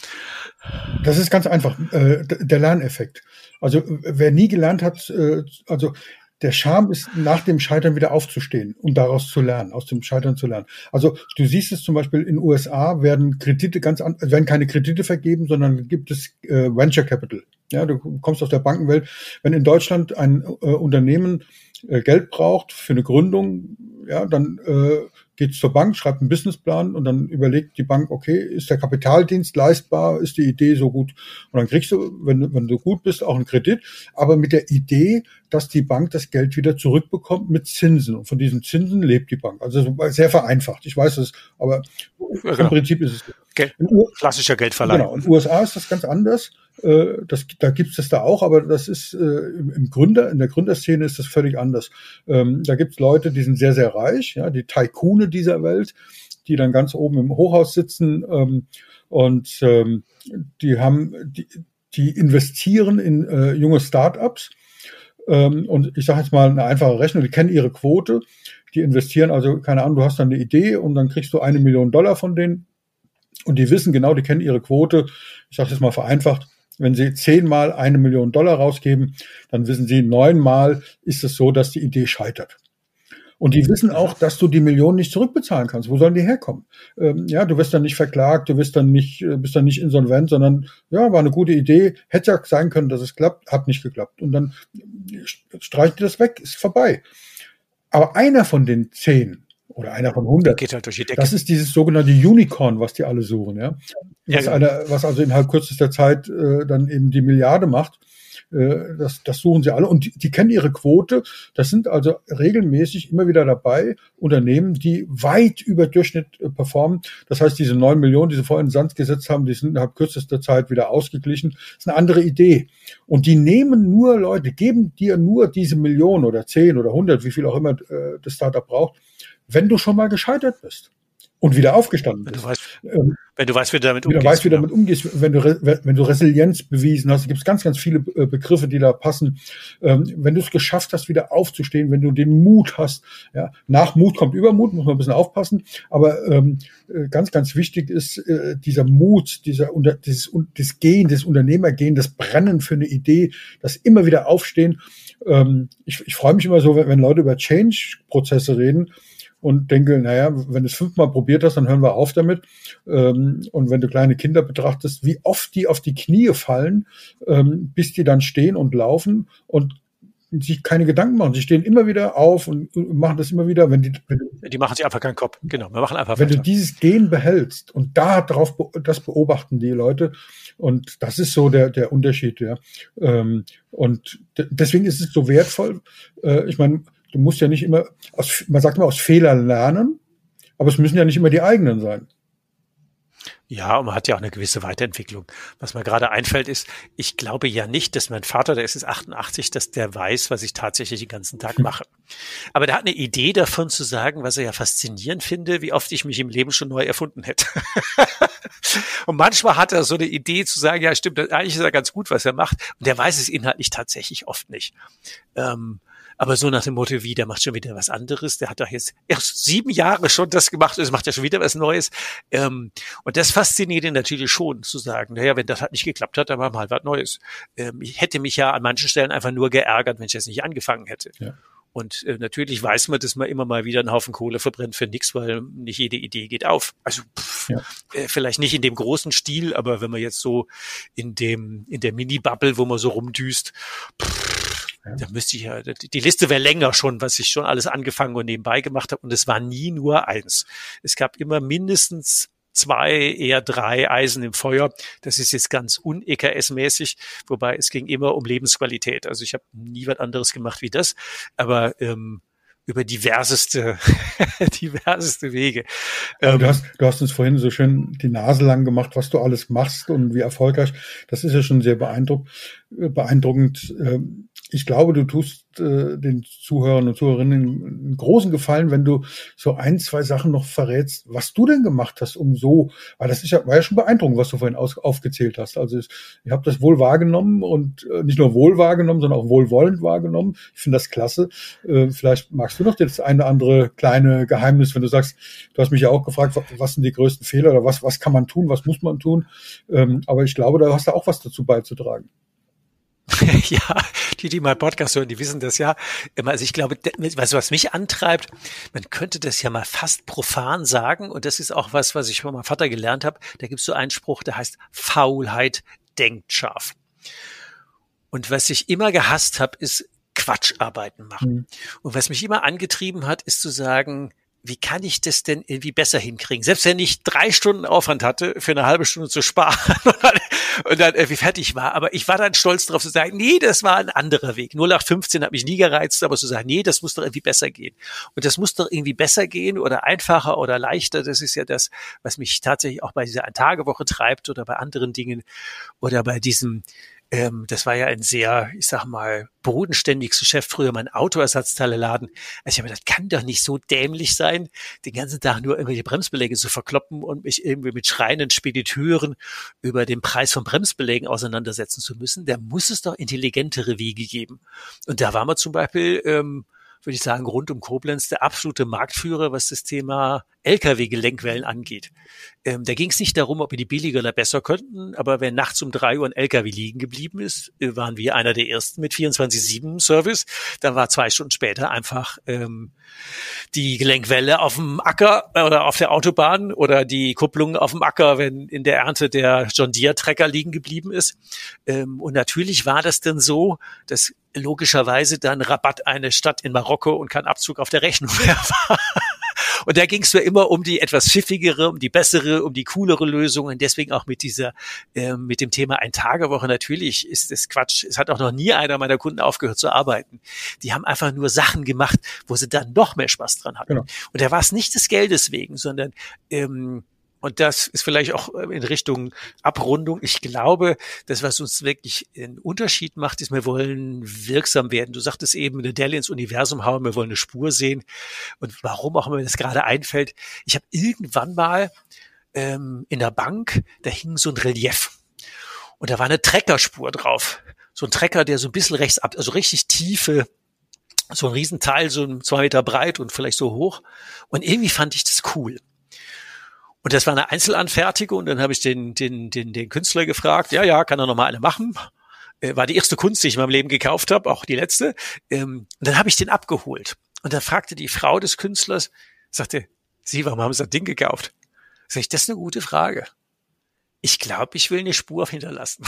Das ist ganz einfach, äh, der Lerneffekt. Also wer nie gelernt hat, äh, also der Charme ist, nach dem Scheitern wieder aufzustehen und daraus zu lernen, aus dem Scheitern zu lernen. Also du siehst es zum Beispiel in den U S A werden Kredite ganz an, werden keine Kredite vergeben, sondern gibt es äh, Venture Capital. Ja, du kommst aus der Bankenwelt. Wenn in Deutschland ein äh, Unternehmen äh, Geld braucht für eine Gründung, ja, dann äh, geht zur Bank, schreibt einen Businessplan und dann überlegt die Bank, okay, ist der Kapitaldienst leistbar, ist die Idee so gut? Und dann kriegst du, wenn, wenn du gut bist, auch einen Kredit, aber mit der Idee, dass die Bank das Geld wieder zurückbekommt mit Zinsen. Und von diesen Zinsen lebt die Bank. Also sehr vereinfacht. Ich weiß es, aber ja, genau. Im Prinzip ist es Geld, klassischer Geldverleih. Genau. In den U S A ist das ganz anders. Das, da gibt es das da auch, aber das ist äh, im Gründer, in der Gründerszene ist das völlig anders. Ähm, da gibt es Leute, die sind sehr, sehr reich, ja, die Tycoone dieser Welt, die dann ganz oben im Hochhaus sitzen ähm, und ähm, die haben, die, die investieren in äh, junge Start-ups. Ähm, und ich sage jetzt mal eine einfache Rechnung, die kennen ihre Quote, die investieren, also keine Ahnung, du hast dann eine Idee und dann kriegst du eine Million Dollar von denen und die wissen genau, die kennen ihre Quote, ich sage jetzt mal vereinfacht, wenn Sie zehnmal eine Million Dollar rausgeben, dann wissen Sie, neunmal ist es so, dass die Idee scheitert. Und die wissen auch, dass du die Million nicht zurückbezahlen kannst. Wo sollen die herkommen? Ähm, ja, du wirst dann nicht verklagt, du wirst dann nicht, bist dann nicht insolvent, sondern ja, war eine gute Idee. Hätte ja sein können, dass es klappt, hat nicht geklappt. Und dann streichen die das weg, ist vorbei. Aber einer von den zehn oder einer von hundert, geht halt durch die Decke. Das ist dieses sogenannte Unicorn, was die alle suchen, ja. Was, ja, einer, was also innerhalb kürzester Zeit äh, dann eben die Milliarde macht. Äh, das, das suchen sie alle und die, die kennen ihre Quote. Das sind also regelmäßig immer wieder dabei Unternehmen, die weit über Durchschnitt äh, performen. Das heißt, diese neun Millionen, die sie vorhin in den Sand gesetzt haben, die sind innerhalb kürzester Zeit wieder ausgeglichen. Das ist eine andere Idee. Und die nehmen nur Leute, geben dir nur diese Million oder zehn oder hundert, wie viel auch immer äh, das Startup braucht, wenn du schon mal gescheitert bist und wieder aufgestanden bist. Wenn du weißt, ähm, wenn du weißt wie du damit umgehst. Wenn du weißt, wie du damit umgehst, wenn du, wenn du Resilienz bewiesen hast, gibt es ganz, ganz viele Begriffe, die da passen. Ähm, wenn du es geschafft hast, wieder aufzustehen, wenn du den Mut hast, ja, nach Mut kommt Übermut, muss man ein bisschen aufpassen, aber ähm, ganz, ganz wichtig ist äh, dieser Mut, dieser unter, dieses, das Gehen, das Unternehmergehen, das Brennen für eine Idee, das immer wieder aufstehen. Ähm, ich, ich freue mich immer so, wenn, wenn Leute über Change-Prozesse reden. und denke, naja, wenn du es fünfmal probiert hast, dann hören wir auf damit. Ähm, und wenn du kleine Kinder betrachtest, wie oft die auf die Knie fallen, ähm, bis die dann stehen und laufen und sich keine Gedanken machen. Sie stehen immer wieder auf und machen das immer wieder. Wenn die, wenn du, die machen sich einfach keinen Kopf. Genau, wir machen einfach Wenn weiter. du dieses Gen behältst und da drauf, das beobachten die Leute und das ist so der der Unterschied. Ja. Ähm, und de- deswegen ist es so wertvoll. Äh, ich meine, du musst ja nicht immer, aus, man sagt immer aus Fehlern lernen, aber es müssen ja nicht immer die eigenen sein. Ja, und man hat ja auch eine gewisse Weiterentwicklung. Was mir gerade einfällt ist, ich glaube ja nicht, dass mein Vater, der ist jetzt achtundachtzig, dass der weiß, was ich tatsächlich den ganzen Tag mache. Aber der hat eine Idee davon zu sagen, was er ja faszinierend finde, wie oft ich mich im Leben schon neu erfunden hätte. Und manchmal hat er so eine Idee zu sagen, ja stimmt, eigentlich ist er ganz gut, was er macht. Und der weiß es inhaltlich tatsächlich oft nicht. Ähm, Aber so nach dem Motto, wie, der macht schon wieder was anderes, der hat doch jetzt erst sieben Jahre schon das gemacht, es macht ja schon wieder was Neues. Ähm, und das fasziniert ihn natürlich schon, zu sagen, naja, wenn das halt nicht geklappt hat, dann machen wir halt was Neues. Ähm, ich hätte mich ja an manchen Stellen einfach nur geärgert, wenn ich jetzt nicht angefangen hätte. Ja. Und äh, natürlich weiß man, dass man immer mal wieder einen Haufen Kohle verbrennt für nichts, weil nicht jede Idee geht auf. Also pff, ja. äh, vielleicht nicht in dem großen Stil, aber wenn man jetzt so in dem in der Mini-Bubble, wo man so rumdüst, pff, ja. da müsste ich ja, die Liste wäre länger schon, was ich schon alles angefangen und nebenbei gemacht habe. Und es war nie nur eins. Es gab immer mindestens zwei, eher drei Eisen im Feuer. Das ist jetzt ganz un-E K S-mäßig, wobei es ging immer um Lebensqualität. Also ich habe nie was anderes gemacht wie das, aber ähm, über diverseste, diverseste Wege. Ähm, du hast, du hast uns vorhin so schön die Nase lang gemacht, was du alles machst und wie erfolgreich. Das ist ja schon sehr beeindruckend. beeindruckend. Ich glaube, du tust äh, den Zuhörern und Zuhörerinnen einen großen Gefallen, wenn du so ein, zwei Sachen noch verrätst, was du denn gemacht hast, um so, weil das ist ja, war ja schon beeindruckend, was du vorhin aus, aufgezählt hast. Also ich, ich habe das wohl wahrgenommen und äh, nicht nur wohl wahrgenommen, sondern auch wohlwollend wahrgenommen. Ich finde das klasse. Äh, vielleicht magst du noch das eine oder andere kleine Geheimnis, wenn du sagst, du hast mich ja auch gefragt, was, was sind die größten Fehler oder was, was kann man tun, was muss man tun. Ähm, aber ich glaube, da hast du auch was dazu beizutragen. Ja, die, die meinen Podcast hören, die wissen das ja. Also ich glaube, weißt du, was mich antreibt, man könnte das ja mal fast profan sagen, und das ist auch was, was ich von meinem Vater gelernt habe. Da gibt es so einen Spruch, der heißt, Faulheit denkt scharf. Und was ich immer gehasst habe, ist Quatscharbeiten machen. Mhm. Und was mich immer angetrieben hat, ist zu sagen, wie kann ich das denn irgendwie besser hinkriegen? Selbst wenn ich drei Stunden Aufwand hatte, für eine halbe Stunde zu sparen und dann, und dann irgendwie fertig war. Aber ich war dann stolz darauf zu sagen, nee, das war ein anderer Weg. null acht fünfzehn hat mich nie gereizt, aber zu sagen, nee, das muss doch irgendwie besser gehen. Und das muss doch irgendwie besser gehen oder einfacher oder leichter. Das ist ja das, was mich tatsächlich auch bei dieser Ein-Tage-Woche treibt oder bei anderen Dingen oder bei diesem, Ähm, das war ja ein sehr, ich sag mal, bodenständiges Geschäft, früher mein Autoersatzteileladen. Also ich habe gedacht, das kann doch nicht so dämlich sein, den ganzen Tag nur irgendwelche Bremsbeläge zu verkloppen und mich irgendwie mit schreienden Spediteuren über den Preis von Bremsbelägen auseinandersetzen zu müssen. Da muss es doch intelligentere Wege geben. Und da waren wir zum Beispiel, ähm, würde ich sagen, rund um Koblenz der absolute Marktführer, was das Thema L K W-Gelenkwellen angeht. Ähm, da ging es nicht darum, ob wir die billiger oder besser könnten, aber wenn nachts um drei Uhr ein L K W liegen geblieben ist, waren wir einer der ersten mit vierundzwanzig sieben Service. Dann war zwei Stunden später einfach ähm, die Gelenkwelle auf dem Acker oder auf der Autobahn oder die Kupplung auf dem Acker, wenn in der Ernte der John Deere-Trecker liegen geblieben ist. Ähm, und natürlich war das dann so, dass logischerweise dann Rabatt eine Stadt in Marokko und kein Abzug auf der Rechnung mehr war. Und da ging es ja immer um die etwas pfiffigere, um die bessere, um die coolere Lösung. Und deswegen auch mit dieser, äh, mit dem Thema Ein-Tage-Woche. Natürlich ist das Quatsch. Es hat auch noch nie einer meiner Kunden aufgehört zu arbeiten. Die haben einfach nur Sachen gemacht, wo sie dann noch mehr Spaß dran hatten. Genau. Und da war es nicht des Geldes wegen, sondern ähm, und das ist vielleicht auch in Richtung Abrundung. Ich glaube, das, was uns wirklich einen Unterschied macht, ist, wir wollen wirksam werden. Du sagtest eben, eine Delle ins Universum hauen, wir wollen eine Spur sehen. Und warum auch immer mir das gerade einfällt. Ich habe irgendwann mal ähm, in der Bank, da hing so ein Relief. Und da war eine Treckerspur drauf. So ein Trecker, der so ein bisschen rechts ab, also richtig tiefe, so ein Riesenteil, so zwei Meter breit und vielleicht so hoch. Und irgendwie fand ich das cool. Und das war eine Einzelanfertigung und dann habe ich den, den, den, den Künstler gefragt, ja, ja, kann er noch mal eine machen? Äh, war die erste Kunst, die ich in meinem Leben gekauft habe, auch die letzte. Ähm, und dann habe ich den abgeholt. Und dann fragte die Frau des Künstlers, Sagte, Sie, warum haben Sie das Ding gekauft? Sag ich, das ist eine gute Frage. Ich glaube, ich will eine Spur hinterlassen.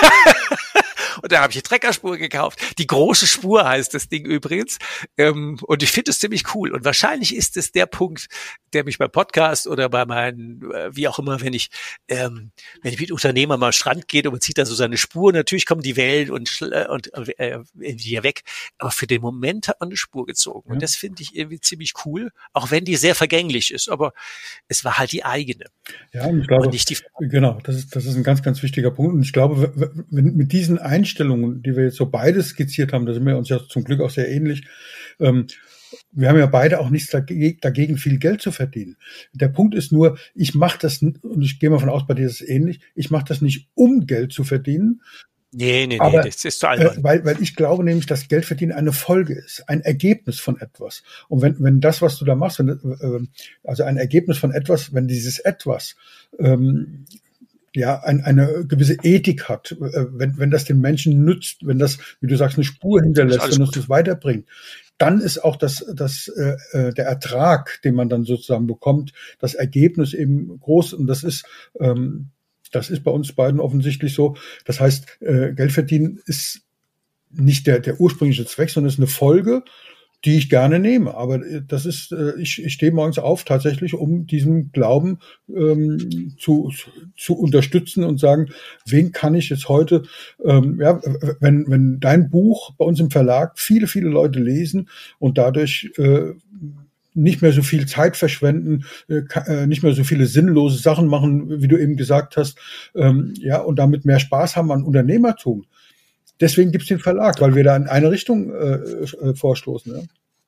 Und da habe ich eine Treckerspur gekauft. Die große Spur heißt das Ding übrigens. Ähm, und ich finde es ziemlich cool. Und wahrscheinlich ist es der Punkt, der mich beim Podcast oder bei meinen, äh, wie auch immer, wenn ich, ähm, wenn ich mit Unternehmern mal am Strand geht und man zieht da so seine Spur, natürlich kommen die Wellen und, und äh, wieder weg. Aber für den Moment hat man eine Spur gezogen. Und das finde ich irgendwie ziemlich cool, auch wenn die sehr vergänglich ist. Aber es war halt die eigene. Ja, und ich glaube, und nicht die, genau, das ist, das ist ein ganz, ganz wichtiger Punkt. Und ich glaube, wenn, mit diesen Einstellungen, die wir jetzt so beide skizziert haben, da sind wir uns ja zum Glück auch sehr ähnlich, ähm, wir haben ja beide auch nichts dagegen, dagegen, viel Geld zu verdienen. Der Punkt ist nur, ich mache das, und ich gehe mal von aus, bei dir ist es ähnlich, ich mache das nicht, um Geld zu verdienen. Nee, nee, aber, nee, das ist zu albern. Äh, weil, weil ich glaube nämlich, dass Geldverdienen eine Folge ist, ein Ergebnis von etwas. Und wenn, wenn das, was du da machst, wenn, äh, also ein Ergebnis von etwas, wenn dieses etwas ähm, ja ein, eine gewisse Ethik hat, äh, wenn, wenn das den Menschen nützt, wenn das, wie du sagst, eine Spur hinterlässt und uns das weiterbringt, dann ist auch das, das äh, der Ertrag, den man dann sozusagen bekommt, das Ergebnis eben groß. Und das ist ähm, Das ist bei uns beiden offensichtlich so. Das heißt, äh, Geld verdienen ist nicht der, der ursprüngliche Zweck, sondern ist eine Folge, die ich gerne nehme. Aber das ist, äh, ich, ich stehe morgens auf tatsächlich, um diesen Glauben ähm, zu, zu unterstützen und sagen, wen kann ich jetzt heute, ähm, ja, wenn, wenn dein Buch bei uns im Verlag viele, viele Leute lesen und dadurch äh, nicht mehr so viel Zeit verschwenden, äh, nicht mehr so viele sinnlose Sachen machen, wie du eben gesagt hast, ähm, ja, und damit mehr Spaß haben an Unternehmertum. Deswegen gibt's den Verlag, weil wir da in eine Richtung äh, vorstoßen. Ja.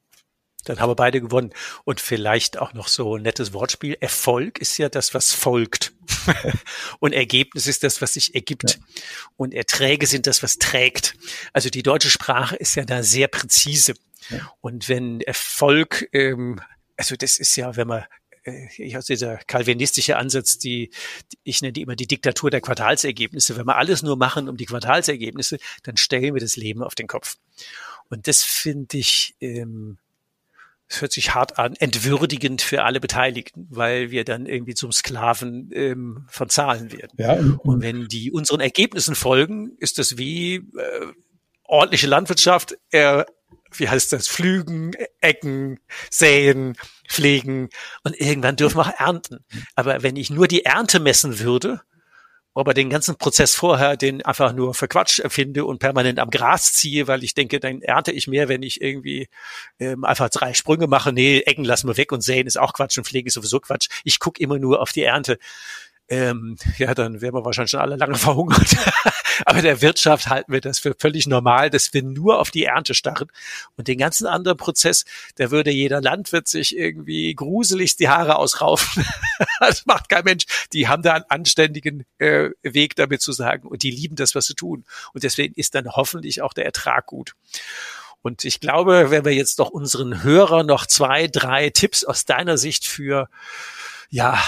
Dann haben wir beide gewonnen. Und vielleicht auch noch so ein nettes Wortspiel. Erfolg ist ja das, was folgt. Und Ergebnis ist das, was sich ergibt. Ja. Und Erträge sind das, was trägt. Also die deutsche Sprache ist ja da sehr präzise. Ja. Und wenn Erfolg, ähm, also das ist ja, wenn man, äh, also dieser kalvinistische Ansatz, die, die, ich nenne die immer die Diktatur der Quartalsergebnisse. Wenn wir alles nur machen um die Quartalsergebnisse, dann stellen wir das Leben auf den Kopf. Und das finde ich, ähm, es hört sich hart an, entwürdigend für alle Beteiligten, weil wir dann irgendwie zum Sklaven ähm, von Zahlen werden. Ja, und, und wenn die unseren Ergebnissen folgen, ist das wie äh, ordentliche Landwirtschaft, äh, wie heißt das, pflügen, Ecken, säen, pflegen und irgendwann dürfen wir auch ernten. Aber wenn ich nur die Ernte messen würde, aber den ganzen Prozess vorher, den einfach nur für Quatsch empfinde und permanent am Gras ziehe, weil ich denke, dann ernte ich mehr, wenn ich irgendwie ähm, einfach drei Sprünge mache. Nee, Ecken lassen wir weg und säen ist auch Quatsch und Pflege ist sowieso Quatsch. Ich gucke immer nur auf die Ernte. Ähm, ja, dann wären wir wahrscheinlich schon alle lange verhungert. Aber der Wirtschaft halten wir das für völlig normal, dass wir nur auf die Ernte starren. Und den ganzen anderen Prozess, da würde jeder Landwirt sich irgendwie gruselig die Haare ausraufen. Das macht kein Mensch. Die haben da einen anständigen äh, Weg damit zu sagen und die lieben das, was sie tun. Und deswegen ist dann hoffentlich auch der Ertrag gut. Und ich glaube, wenn wir jetzt doch unseren Hörern noch zwei, drei Tipps aus deiner Sicht für, ja,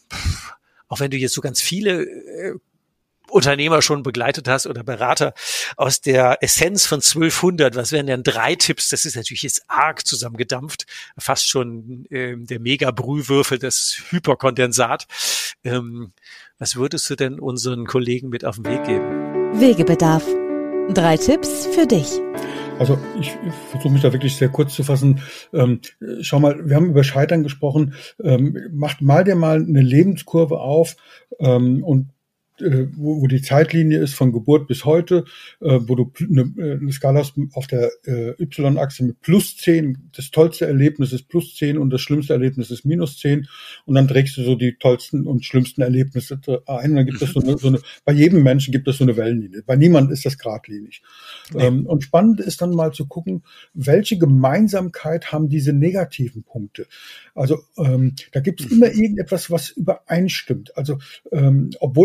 auch wenn du jetzt so ganz viele äh, Unternehmer schon begleitet hast oder Berater aus der Essenz von zwölfhundert, was wären denn drei Tipps? Das ist natürlich jetzt arg zusammengedampft, fast schon ähm, der Mega-Brühwürfel, das Hyperkondensat. Ähm, was würdest du denn unseren Kollegen mit auf den Weg geben? Wegebedarf. Drei Tipps für dich. Also ich, ich versuche mich da wirklich sehr kurz zu fassen. Ähm, schau mal, wir haben über Scheitern gesprochen. Ähm, macht mal dir mal eine Lebenskurve auf ähm, und Wo, wo die Zeitlinie ist von Geburt bis heute, äh, wo du eine, eine Skala hast auf der äh, Y-Achse mit plus zehn, das tollste Erlebnis ist plus zehn und das schlimmste Erlebnis ist minus zehn und dann trägst du so die tollsten und schlimmsten Erlebnisse ein und dann gibt es so eine, so eine, bei jedem Menschen gibt es so eine Wellenlinie, bei niemandem ist das geradlinig. Nee. Ähm, und spannend ist dann mal zu gucken, welche Gemeinsamkeit haben diese negativen Punkte. Also ähm, da gibt es immer irgendetwas, was übereinstimmt. Also ähm, obwohl es auf dem ersten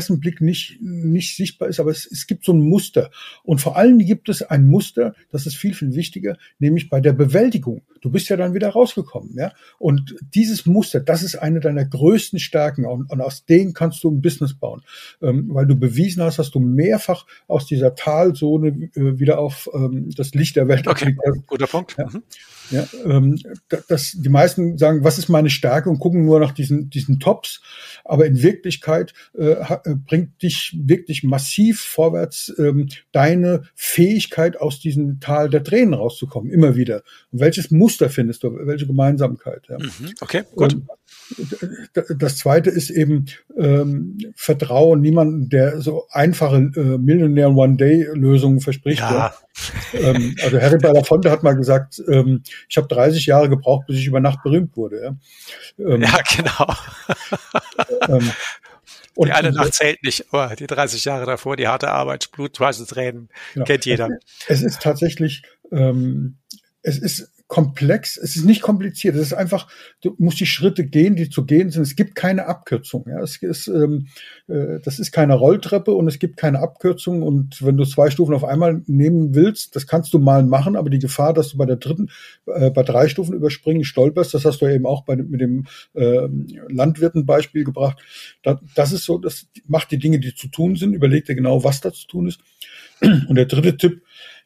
ersten Blick nicht, nicht sichtbar ist, aber es, es gibt so ein Muster. Und vor allem gibt es ein Muster, das ist viel, viel wichtiger, nämlich bei der Bewältigung. Du bist ja dann wieder rausgekommen, ja. Und dieses Muster, das ist eine deiner größten Stärken und, und aus denen kannst du ein Business bauen, ähm, weil du bewiesen hast, dass du mehrfach aus dieser Talsohne äh, wieder auf ähm, das Licht der Welt. Okay, guter Punkt. Ja. Mhm. Ja, ähm, das, die meisten sagen, was ist meine Stärke und gucken nur nach diesen, diesen Tops. Aber in Wirklichkeit äh, bringt dich wirklich massiv vorwärts ähm, deine Fähigkeit, aus diesem Tal der Tränen rauszukommen, immer wieder. Und welches Muster findest du, welche Gemeinsamkeit? Ja. Mhm. Okay, gut. Und das Zweite ist eben ähm, Vertrauen, niemanden, der so einfache äh, Millionaire-One-Day-Lösungen verspricht. Ja. Ja. ähm, also Harry Belafonte hat mal gesagt, ähm, ich habe dreißig Jahre gebraucht, bis ich über Nacht berühmt wurde. Ja, ähm, ja genau. ähm, und die eine Nacht zählt nicht, aber die dreißig Jahre davor, die harte Arbeit, Blut, Schweiß, Tränen, genau. Kennt jeder. Es, es ist tatsächlich, ähm, es ist komplex, es ist nicht kompliziert, es ist einfach, du musst die Schritte gehen, die zu gehen sind. Es gibt keine Abkürzung. Ja. Es ist, ähm, äh, das ist keine Rolltreppe und es gibt keine Abkürzung. Und wenn du zwei Stufen auf einmal nehmen willst, das kannst du mal machen, aber die Gefahr, dass du bei der dritten, äh, bei drei Stufen überspringen stolperst, das hast du ja eben auch bei, mit dem äh, Landwirtenbeispiel gebracht. Das, das ist so, das macht die Dinge, die zu tun sind, überleg dir genau, was da zu tun ist. Und der dritte Tipp,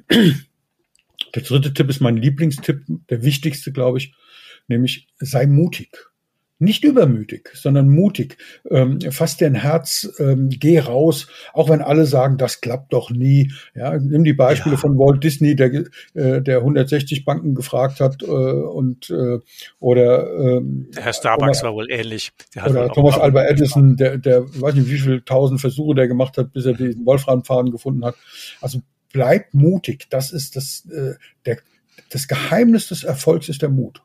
Der dritte Tipp ist mein Lieblingstipp, der wichtigste, glaube ich, nämlich sei mutig. Nicht übermütig, sondern mutig. Ähm, fass dir ein Herz, ähm, geh raus, auch wenn alle sagen, das klappt doch nie. Ja, nimm die Beispiele ja. von Walt Disney, der, äh, der hundertsechzig Banken gefragt hat, äh, und äh, oder ähm, der Herr Starbucks Thomas, war wohl ähnlich. Der hat oder Thomas Alva Edison, der, der weiß nicht, wie viele tausend Versuche der gemacht hat, bis er diesen Wolframfaden gefunden hat. Also bleib mutig. Das ist das, äh, der, das Geheimnis des Erfolgs ist der Mut.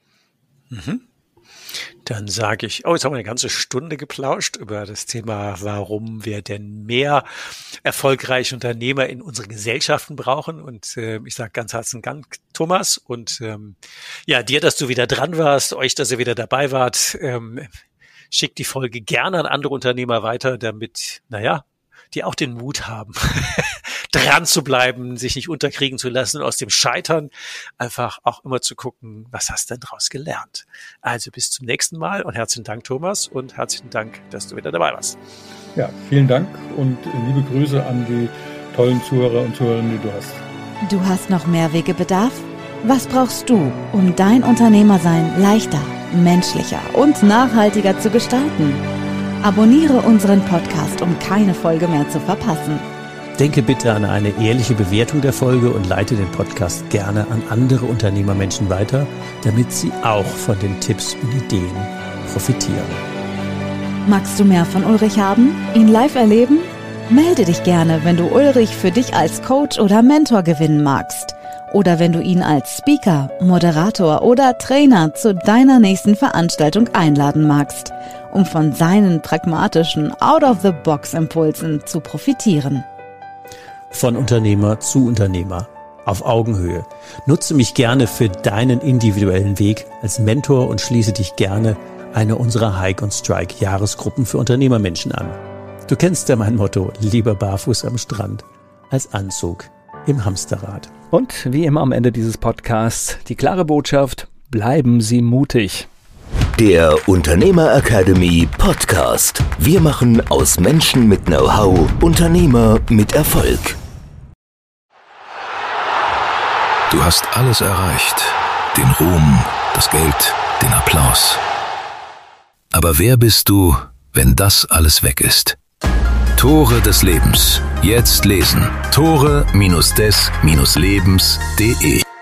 Mhm. Dann sage ich, oh, jetzt haben wir eine ganze Stunde geplauscht über das Thema, warum wir denn mehr erfolgreiche Unternehmer in unseren Gesellschaften brauchen. Und äh, ich sage ganz herzlichen Dank, Thomas. Und ähm, ja, dir, dass du wieder dran warst, euch, dass ihr wieder dabei wart. Ähm, schickt die Folge gerne an andere Unternehmer weiter, damit, naja, die auch den Mut haben, dran zu bleiben, sich nicht unterkriegen zu lassen und aus dem Scheitern einfach auch immer zu gucken, was hast du denn daraus gelernt? Also bis zum nächsten Mal und herzlichen Dank, Thomas, und herzlichen Dank, dass du wieder dabei warst. Ja, vielen Dank und liebe Grüße an die tollen Zuhörer und Zuhörerinnen, die du hast. Du hast noch mehr Wegebedarf? Was brauchst du, um dein Unternehmersein leichter, menschlicher und nachhaltiger zu gestalten? Abonniere unseren Podcast, um keine Folge mehr zu verpassen. Denke bitte an eine ehrliche Bewertung der Folge und leite den Podcast gerne an andere Unternehmermenschen weiter, damit sie auch von den Tipps und Ideen profitieren. Magst du mehr von Ulrich haben? Ihn live erleben? Melde dich gerne, wenn du Ulrich für dich als Coach oder Mentor gewinnen magst. Oder wenn du ihn als Speaker, Moderator oder Trainer zu deiner nächsten Veranstaltung einladen magst, um von seinen pragmatischen Out-of-the-Box-Impulsen zu profitieren. Von Unternehmer zu Unternehmer, auf Augenhöhe. Nutze mich gerne für deinen individuellen Weg als Mentor und schließe dich gerne einer unserer Hike und Strike Jahresgruppen für Unternehmermenschen an. Du kennst ja mein Motto, lieber barfuß am Strand als Anzug im Hamsterrad. Und wie immer am Ende dieses Podcasts die klare Botschaft, bleiben Sie mutig. Der Unternehmer Academy Podcast. Wir machen aus Menschen mit Know-how Unternehmer mit Erfolg. Du hast alles erreicht. Den Ruhm, das Geld, den Applaus. Aber wer bist du, wenn das alles weg ist? Tore des Lebens. Jetzt lesen. Tore des Lebens punkt de